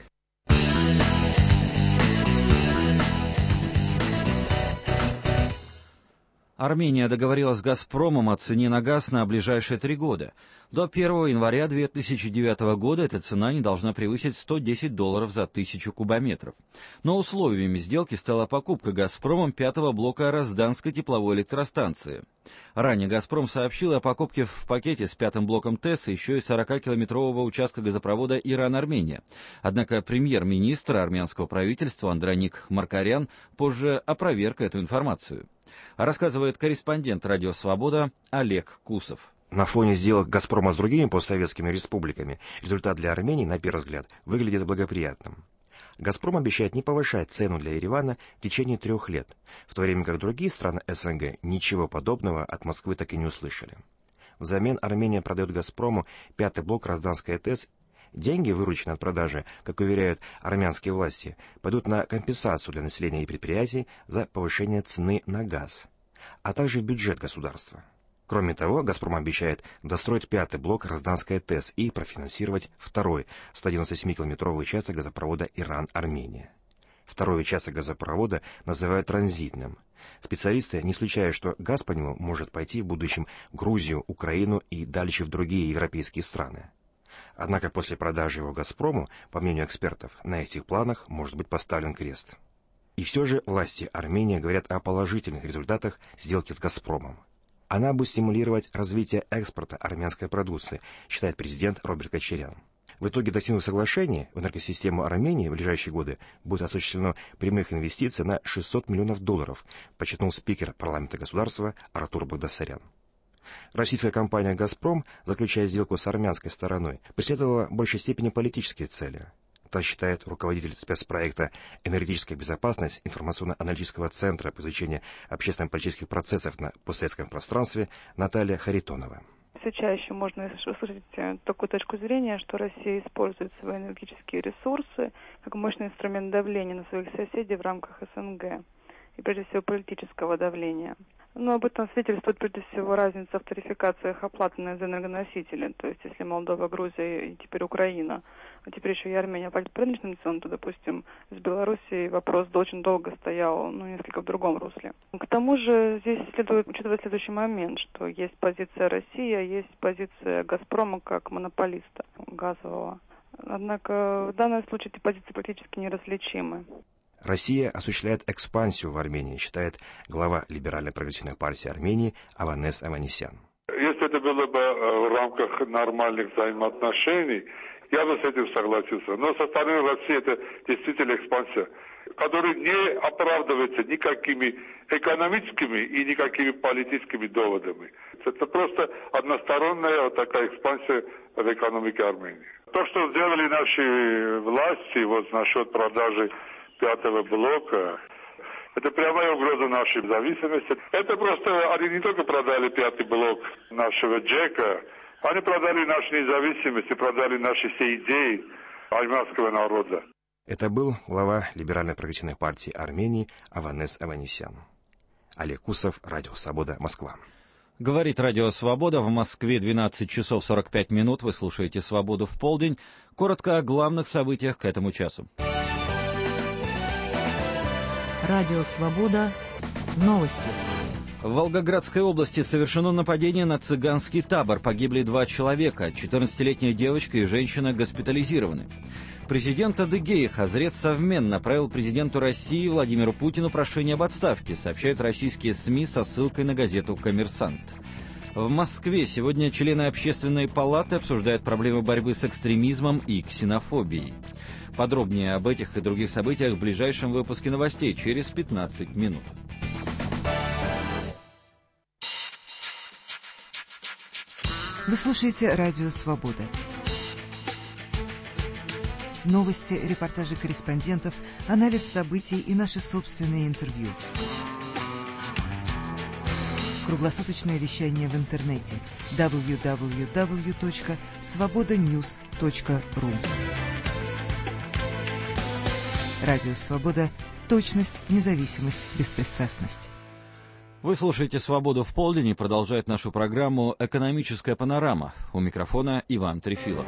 Армения договорилась с «Газпромом» о цене на газ на ближайшие три года. До первого января две тысячи девятого года эта цена не должна превысить сто десять долларов за тысячу кубометров. Но условиями сделки стала покупка «Газпромом» пятого блока Розданской тепловой электростанции. Ранее «Газпром» сообщил о покупке в пакете с пятым блоком ТЭС еще и сорокакилометрового участка газопровода Иран-Армения. Однако премьер-министр армянского правительства Андроник Маркарян позже опроверг эту информацию. Рассказывает корреспондент «Радио Свобода» Олег Кусов. На фоне сделок «Газпрома» с другими постсоветскими республиками результат для Армении, на первый взгляд, выглядит благоприятным. «Газпром» обещает не повышать цену для Еревана в течение трех лет, в то время как другие страны СНГ ничего подобного от Москвы так и не услышали. Взамен Армения продает «Газпрому» пятый блок Розданской ТЭС. Деньги, вырученные от продажи, как уверяют армянские власти, пойдут на компенсацию для населения и предприятий за повышение цены на газ, а также в бюджет государства. Кроме того, «Газпром» обещает достроить пятый блок Розданской ТЭС и профинансировать второй сто девяносто семикилометровый участок газопровода Иран-Армения. Второй участок газопровода называют транзитным. Специалисты не исключают, что газ по нему может пойти в будущем в Грузию, Украину и дальше в другие европейские страны. Однако после продажи его «Газпрому», по мнению экспертов, на этих планах может быть поставлен крест. И все же власти Армении говорят о положительных результатах сделки с «Газпромом». Она будет стимулировать развитие экспорта армянской продукции, считает президент Роберт Кочарян. В итоге достигнув соглашения, в энергосистему Армении в ближайшие годы будет осуществлено прямых инвестиций на шестьсот миллионов долларов, подчеркнул спикер парламента государства Артур Багдасарян. Российская компания «Газпром», заключая сделку с армянской стороной, преследовала в большей степени политические цели. Так считает руководитель спецпроекта «Энергетическая безопасность» информационно-аналитического центра по изучению общественно-политических процессов на постсоветском пространстве Наталья Харитонова. Все чаще можно услышать такую точку зрения, что Россия использует свои энергетические ресурсы как мощный инструмент давления на своих соседей в рамках СНГ, и прежде всего политического давления. Но об этом свидетельствует прежде всего разница в тарификациях оплаты за энергоносители. То есть, если Молдова, Грузия и теперь Украина, а теперь еще и Армения платят по рыночным ценам, то, допустим, с Белоруссией вопрос очень долго стоял, ну, несколько в другом русле. К тому же, здесь следует учитывать следующий момент, что есть позиция России, а есть позиция «Газпрома» как монополиста газового. Однако в данном случае эти позиции практически неразличимы. Россия осуществляет экспансию в Армении, считает глава либерально-прогрессивных партий Армении Аванес Аванесян. Если это было бы в рамках нормальных взаимоотношений, я бы с этим согласился. Но со стороны России это действительно экспансия, которая не оправдывается никакими экономическими и никакими политическими доводами. Это просто односторонняя вот такая экспансия в экономике Армении. То, что сделали наши власти вот насчет продажи пятого блока, это прямая угроза нашей независимости. Это просто они не только продали пятый блок нашего ДЖЭКа, они продали нашу независимость и продали наши все идеи армянского народа. Это был глава либерально-прогрессивных партий Армении Аванес Аванесян. Олег Кусов, Радио Свобода, Москва. Говорит Радио Свобода. В Москве двенадцать часов сорок пять минут. Вы слушаете «Свободу в полдень». Коротко о главных событиях к этому часу. Радио «Свобода». Новости. В Волгоградской области совершено нападение на цыганский табор. Погибли два человека. четырнадцатилетняя девочка и женщина госпитализированы. Президент Адыгеи Хазрет Совмен направил президенту России Владимиру Путину прошение об отставке, сообщают российские СМИ со ссылкой на газету «Коммерсант». В Москве сегодня члены Общественной палаты обсуждают проблемы борьбы с экстремизмом и ксенофобией. Подробнее об этих и других событиях в ближайшем выпуске новостей через пятнадцать минут. Вы слушаете Радио Свобода. Новости, репортажи корреспондентов, анализ событий и наши собственные интервью. Круглосуточное вещание в интернете дабл ю дабл ю дабл ю точка свобода ньюс точка ру. Радио Свобода. Точность, независимость, беспристрастность. Вы слушаете «Свободу в полдень» и продолжает нашу программу «Экономическая панорама». У микрофона Иван Трефилов.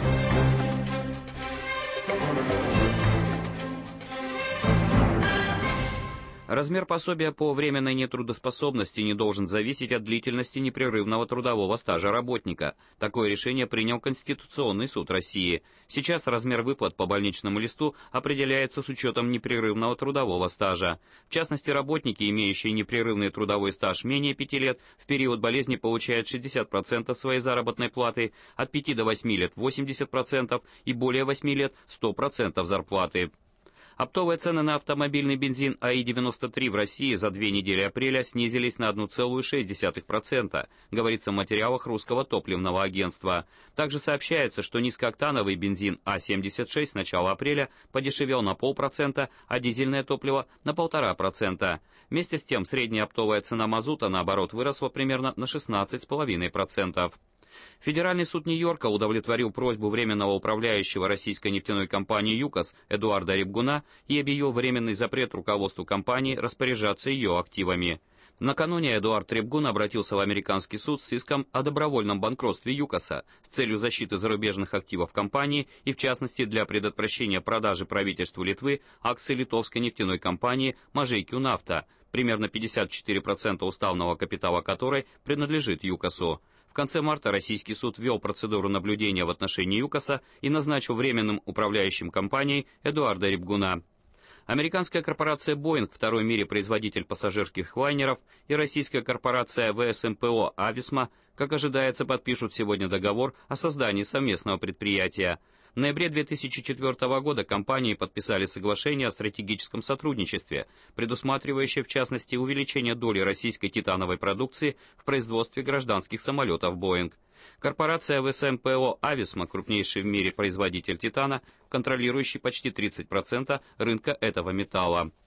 Размер пособия по временной нетрудоспособности не должен зависеть от длительности непрерывного трудового стажа работника. Такое решение принял Конституционный суд России. Сейчас размер выплат по больничному листу определяется с учетом непрерывного трудового стажа. В частности, работники, имеющие непрерывный трудовой стаж менее пяти лет, в период болезни получают шестьдесят процентов своей заработной платы, от пяти до восьми лет восемьдесят процентов и более восьми лет сто процентов зарплаты. Оптовые цены на автомобильный бензин АИ девяносто три в России за две недели апреля снизились на одна целая шесть десятых процента, говорится в материалах Русского топливного агентства. Также сообщается, что низкооктановый бензин А семьдесят шесть с начала апреля подешевел на полпроцента, а дизельное топливо на полтора процента. Вместе с тем, средняя оптовая цена мазута, наоборот, выросла примерно на шестнадцать целых пять десятых процента. Федеральный суд Нью-Йорка удовлетворил просьбу временного управляющего российской нефтяной компании «ЮКОС» Эдуарда Рябгуна и объявил временный запрет руководству компании распоряжаться ее активами. Накануне Эдуард Рябгун обратился в американский суд с иском о добровольном банкротстве ЮКОСа с целью защиты зарубежных активов компании и, в частности, для предотвращения продажи правительству Литвы акций литовской нефтяной компании «Мажейкю Нафта», примерно пятьдесят четыре процента уставного капитала которой принадлежит ЮКОСу. В конце марта российский суд ввел процедуру наблюдения в отношении ЮКОСа и назначил временным управляющим компанией Эдуарда Рябгуна. Американская корпорация «Боинг», второй в мире производитель пассажирских лайнеров, и российская корпорация ВСМПО «Ависма», как ожидается, подпишут сегодня договор о создании совместного предприятия. В ноябре две тысячи четвёртого года компании подписали соглашение о стратегическом сотрудничестве, предусматривающее в частности увеличение доли российской титановой продукции в производстве гражданских самолетов «Боинг». Корпорация ВСМПО «Ависма», крупнейший в мире производитель титана, контролирующий почти тридцать процентов рынка этого металла.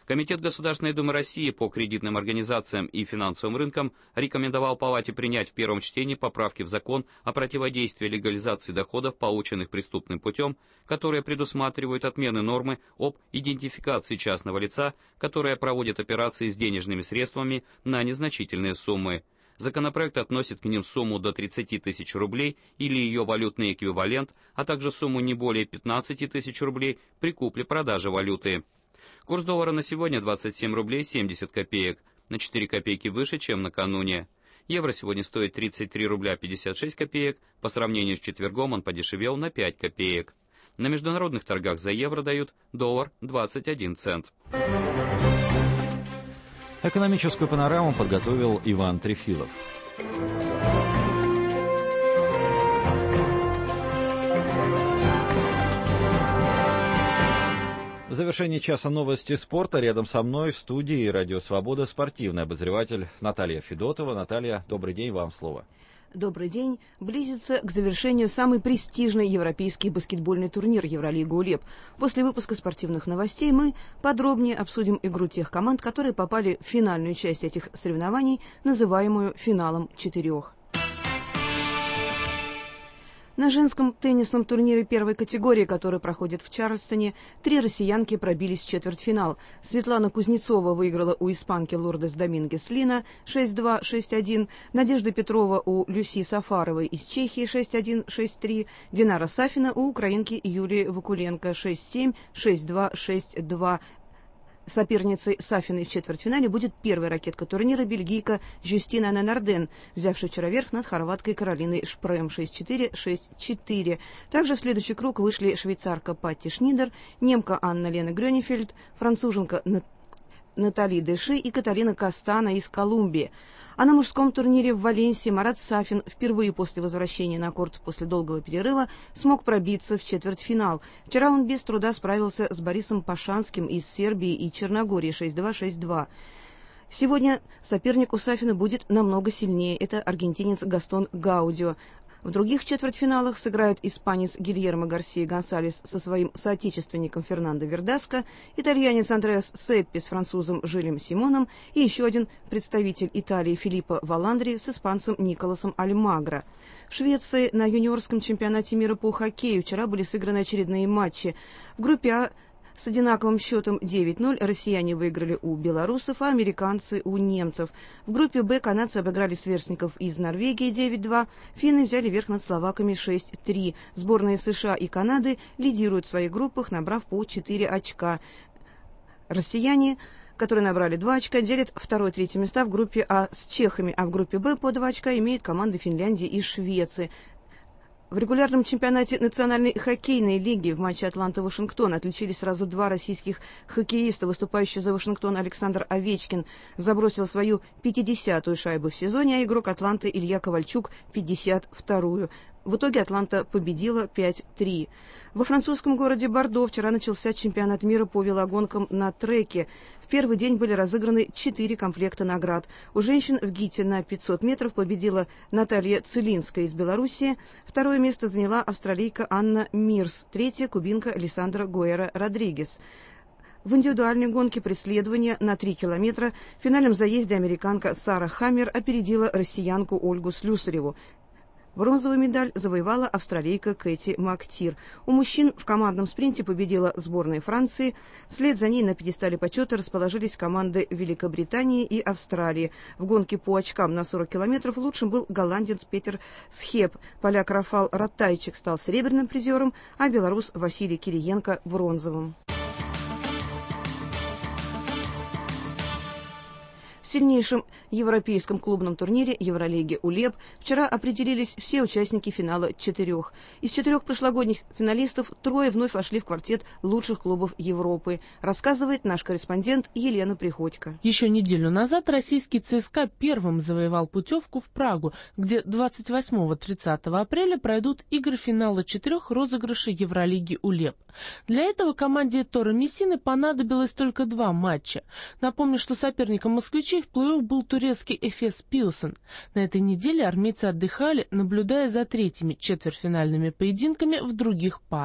Комитет Государственной Думы России по кредитным организациям и финансовым рынкам рекомендовал Палате принять в первом чтении поправки в закон о противодействии легализации доходов, полученных преступным путем, которые предусматривают отмены нормы об идентификации частного лица, которое проводит операции с денежными средствами на незначительные суммы. Законопроект относит к ним сумму до тридцати тысяч рублей или ее валютный эквивалент, а также сумму не более пятнадцати тысяч рублей при купле-продаже валюты. Курс доллара на сегодня двадцать семь рублей семьдесят копеек, на четыре копейки выше, чем накануне. Евро сегодня стоит тридцать три рубля пятьдесят шесть копеек, по сравнению с четвергом он подешевел на пять копеек. На международных торгах за евро дают доллар двадцать один цент. Экономическую панораму подготовил Иван Трефилов. В завершении часа новости спорта. Рядом со мной в студии «Радио Свобода» спортивный обозреватель Наталья Федотова. Наталья, добрый день, вам слово. Добрый день. Близится к завершению самый престижный европейский баскетбольный турнир Евролига УЛЕП. После выпуска спортивных новостей мы подробнее обсудим игру тех команд, которые попали в финальную часть этих соревнований, называемую финалом четырех. На женском теннисном турнире первой категории, который проходит в Чарльстоне, три россиянки пробились в четвертьфинал. Светлана Кузнецова выиграла у испанки Лордес Домингес Лина шесть-два, шесть-один, Надежда Петрова у Люси Сафаровой из Чехии шесть-один, шесть-три, Динара Сафина у украинки Юлии Вакуленко шесть-семь, шесть-два, шесть-два. Соперницей Сафиной в четвертьфинале будет первая ракетка турнира бельгийка Жюстина Ненарден, взявшая вчера верх над хорваткой Каролиной Шпрем шесть-четыре, шесть-четыре. Также в следующий круг вышли швейцарка Патти Шнидер, немка Анна-Лена Грёнефельд, француженка Натали Деши и Каталина Кастана из Колумбии. А на мужском турнире в Валенсии Марат Сафин впервые после возвращения на корт после долгого перерыва смог пробиться в четвертьфинал. Вчера он без труда справился с Борисом Пашанским из Сербии и Черногории шесть-два, шесть-два. Сегодня соперник у Сафина будет намного сильнее. Это аргентинец Гастон Гаудио. В других четвертьфиналах сыграют испанец Гильермо Гарсия Гонсалес со своим соотечественником Фернандо Вердаско, итальянец Андреас Сеппи с французом Жилем Симоном и еще один представитель Италии Филиппо Валандри с испанцем Николасом Альмагро. В Швеции на юниорском чемпионате мира по хоккею вчера были сыграны очередные матчи. В группе А с одинаковым счетом девять-ноль россияне выиграли у белорусов, а американцы у немцев. В группе Б канадцы обыграли сверстников из Норвегии девять-два, финны взяли верх над словаками шесть-три. Сборные США и Канады лидируют в своих группах, набрав по четыре очка. Россияне, которые набрали два очка, делят второе и третье места в группе А с чехами, а в группе Б по два очка имеют команды Финляндии и Швеции. В регулярном чемпионате Национальной хоккейной лиги в матче Атланта-Вашингтон отличились сразу два российских хоккеиста. Выступающий за Вашингтон Александр Овечкин забросил свою пятидесятую шайбу в сезоне, а игрок Атланты Илья Ковальчук – пятьдесят вторую. В итоге Атланта победила пять-три. Во французском городе Бордо вчера начался чемпионат мира по велогонкам на треке. В первый день были разыграны четыре комплекта наград. У женщин в ГИТе на пятьсот метров победила Наталья Целинская из Белоруссии. Второе место заняла австралийка Анна Мирс. Третье – кубинка Александра Гуэра Родригес. В индивидуальной гонке преследования на три километра в финальном заезде американка Сара Хаммер опередила россиянку Ольгу Слюсареву. Бронзовую медаль завоевала австралийка Кэти Мактир. У мужчин в командном спринте победила сборная Франции. Вслед за ней на пьедестале почета расположились команды Великобритании и Австралии. В гонке по очкам на сорок километров лучшим был голландец Петер Схеп. Поляк Рафал Раттайчик стал серебряным призером, а белорус Василий Кириенко – бронзовым. В сильнейшем европейском клубном турнире Евролиги УЛЕП вчера определились все участники финала четырех. Из четырех прошлогодних финалистов трое вновь вошли в квартет лучших клубов Европы, рассказывает наш корреспондент Елена Приходько. Еще неделю назад российский ЦСКА первым завоевал путевку в Прагу, где двадцать восьмого — тридцатого апреля пройдут игры финала четырех розыгрышей Евролиги УЛЕП. Для этого команде Тора Мессины понадобилось только два матча. Напомню, что соперником москвичей в плей-офф был турецкий Эфес Пилсен. На этой неделе армейцы отдыхали, наблюдая за третьими четвертьфинальными поединками в других парах. В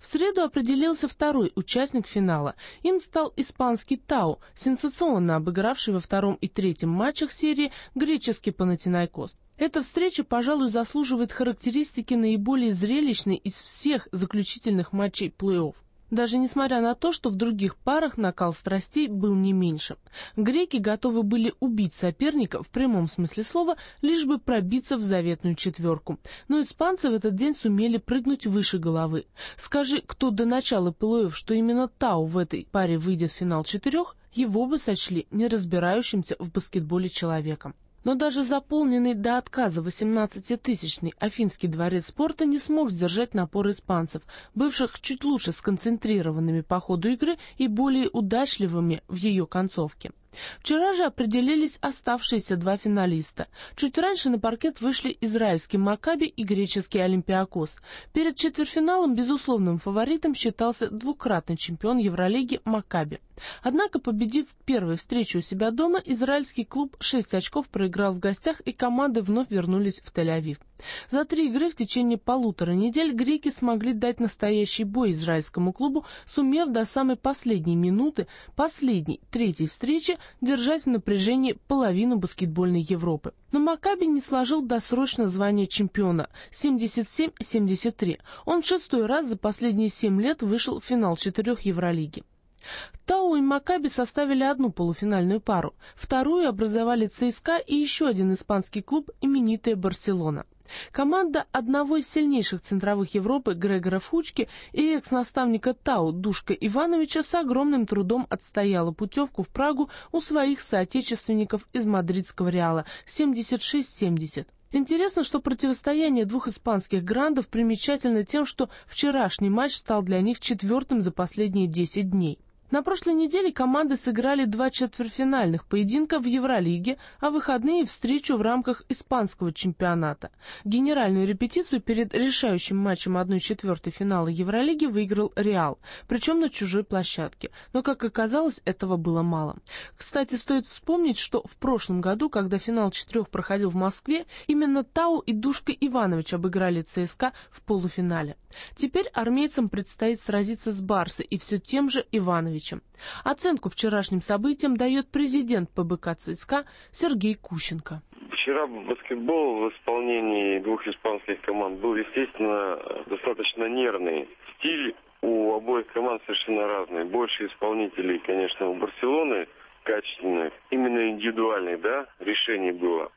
В среду определился второй участник финала. Им стал испанский Тау, сенсационно обыгравший во втором и третьем матчах серии греческий Панатинайкос. Эта встреча, пожалуй, заслуживает характеристики наиболее зрелищной из всех заключительных матчей плей-офф. Даже несмотря на то, что в других парах накал страстей был не меньше. Греки готовы были убить соперника в прямом смысле слова, лишь бы пробиться в заветную четверку. Но испанцы в этот день сумели прыгнуть выше головы. Скажи, кто до начала плей-офф, что именно Тау в этой паре выйдет в финал четырех, его бы сочли не разбирающимся в баскетболе человеком. Но даже заполненный до отказа восемнадцатитысячный Афинский дворец спорта не смог сдержать напор испанцев, бывших чуть лучше сконцентрированными по ходу игры и более удачливыми в ее концовке. Вчера же определились оставшиеся два финалиста. Чуть раньше на паркет вышли израильский Маккаби и греческий Олимпиакос. Перед четвертьфиналом безусловным фаворитом считался двукратный чемпион Евролиги Маккаби. Однако, победив первую встречу у себя дома, израильский клуб шесть очков проиграл в гостях, и команды вновь вернулись в Тель-Авив. За три игры в течение полутора недель греки смогли дать настоящий бой израильскому клубу, сумев до самой последней минуты, последней, третьей встречи, держать в напряжении половину баскетбольной Европы. Но Маккаби не сложил досрочно звание чемпиона – семьдесят семь — семьдесят три. Он в шестой раз за последние семь лет вышел в финал четырех Евролиги. Тау и Маккаби составили одну полуфинальную пару, вторую образовали ЦСКА и еще один испанский клуб, именитая Барселона. Команда одного из сильнейших центровых Европы Грегора Фучки и экс-наставника Тау Душка Ивановича с огромным трудом отстояла путевку в Прагу у своих соотечественников из мадридского Реала семьдесят шесть семьдесят. Интересно, что противостояние двух испанских грандов примечательно тем, что вчерашний матч стал для них четвертым за последние десять дней. На прошлой неделе команды сыграли два четвертьфинальных поединка в Евролиге, а в выходные встречу в рамках испанского чемпионата. Генеральную репетицию перед решающим матчем одной четвертой финала Евролиги выиграл Реал, причем на чужой площадке. Но, как оказалось, этого было мало. Кстати, стоит вспомнить, что в прошлом году, когда финал четырех проходил в Москве, именно Тау и Душка Иванович обыграли ЦСКА в полуфинале. Теперь армейцам предстоит сразиться с Барсой и все тем же Ивановичем. Оценку вчерашним событиям дает президент ПБК ЦСКА Сергей Кущенко. Вчера баскетбол в исполнении двух испанских команд был, естественно, достаточно нервный. Стиль у обоих команд совершенно разный. Больше исполнителей, конечно, у Барселоны качественных, именно индивидуальных, да, решений было.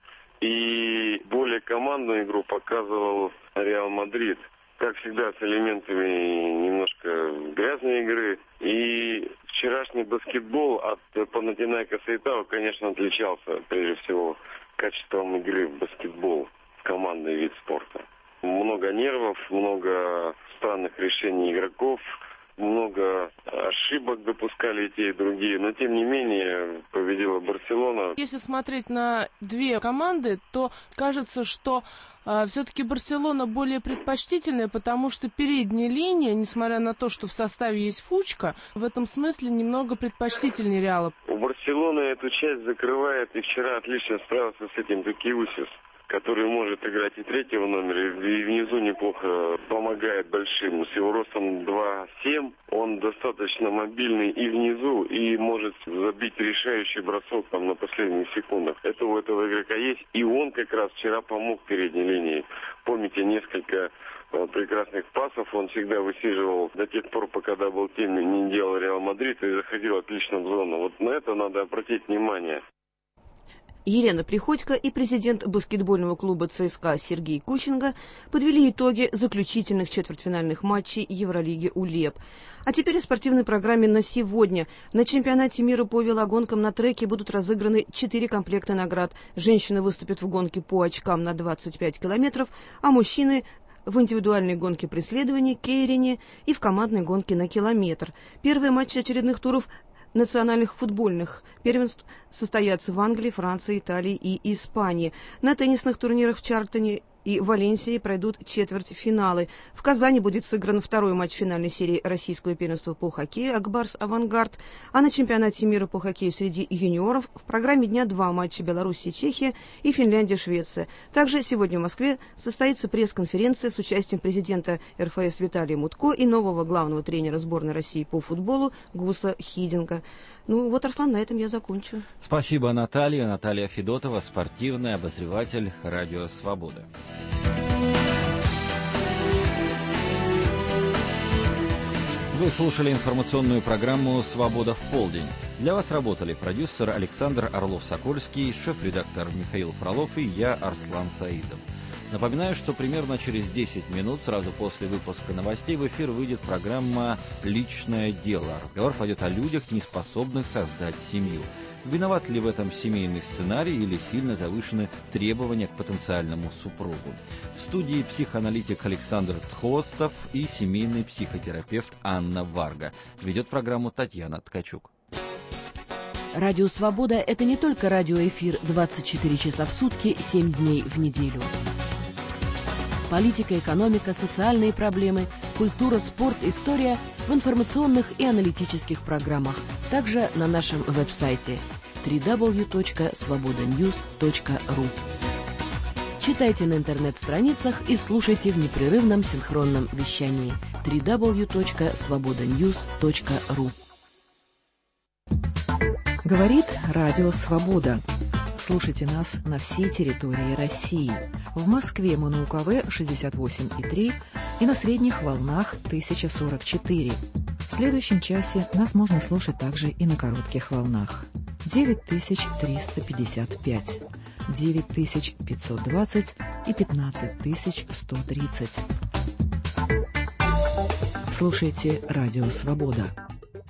И более командную игру показывал Реал Мадрид. Как всегда, с элементами немножко грязной игры. И вчерашний баскетбол от Панатинайкоса и Тау, конечно, отличался, прежде всего, качеством игры в баскетбол, в командный вид спорта. Много нервов, много странных решений игроков, много ошибок допускали и те, и другие, но тем не менее победила Барселона. Если смотреть на две команды, то кажется, что э, все-таки Барселона более предпочтительная, потому что передняя линия, несмотря на то, что в составе есть Фучка, в этом смысле немного предпочтительнее Реала. У Барселоны эту часть закрывает, и вчера отлично справился с этим Токиусис, который может играть и третьего номера, и внизу неплохо помогает большим. С его ростом два семь, он достаточно мобильный и внизу, и может забить решающий бросок там на последних секундах. Это у этого игрока есть, и он как раз вчера помог передней линии. Помните, несколько прекрасных пасов он всегда высиживал до тех пор, пока был тем, не делал Реал Мадрид, и заходил отлично в зону. Вот на это надо обратить внимание. Елена Приходько и президент баскетбольного клуба ЦСКА Сергей Кущенко подвели итоги заключительных четвертьфинальных матчей Евролиги УЛЕП. А теперь о спортивной программе на сегодня. На чемпионате мира по велогонкам на треке будут разыграны четыре комплекта наград. Женщины выступят в гонке по очкам на двадцать пять километров, а мужчины в индивидуальной гонке преследований, кейрине и в командной гонке на километр. Первые матчи очередных туров национальных футбольных первенств состоятся в Англии, Франции, Италии и Испании. На теннисных турнирах в Чарльтоне и Валенсией пройдут четвертьфиналы. В Казани будет сыгран второй матч финальной серии российского первенства по хоккею «Акбарс-Авангард». А на чемпионате мира по хоккею среди юниоров в программе дня два матча Беларусь-Чехия и Финляндия-Швеция. Также сегодня в Москве состоится пресс-конференция с участием президента эр эф эс Виталия Мутко и нового главного тренера сборной России по футболу Гуса Хидинга. Ну вот, Арслан, на этом я закончу. Спасибо, Наталья. Наталья Федотова, спортивный обозреватель «Радио Свобода». Вы слушали информационную программу «Свобода в полдень». Для вас работали продюсер Александр Орлов-Сокольский, шеф-редактор Михаил Фролов и я, Арслан Саидов. Напоминаю, что примерно через десять минут, сразу после выпуска новостей, в эфир выйдет программа «Личное дело». Разговор пойдет о людях, неспособных создать семью. Виноват ли в этом семейный сценарий или сильно завышены требования к потенциальному супругу? В студии психоаналитик Александр Тхостов и семейный психотерапевт Анна Варга. Ведет программу Татьяна Ткачук. Радио «Свобода» — это не только радиоэфир двадцать четыре часа в сутки, семь дней в неделю. Политика, экономика, социальные проблемы, культура, спорт, история в информационных и аналитических программах. Также на нашем веб-сайте дабл ю дабл ю дабл ю точка свобода ньюс точка ру. Читайте на интернет-страницах и слушайте в непрерывном синхронном вещании дабл ю дабл ю дабл ю точка свобода ньюс точка ру. Говорит Радио Свобода. Слушайте нас на всей территории России. В Москве мы на УКВ шестьдесят восемь и три и на средних волнах тысяча сорок четыре. В следующем часе нас можно слушать также и на коротких волнах. девять тысяч триста пятьдесят пять, девять тысяч пятьсот двадцать и пятнадцать тысяч сто тридцать. Слушайте Радио Свобода.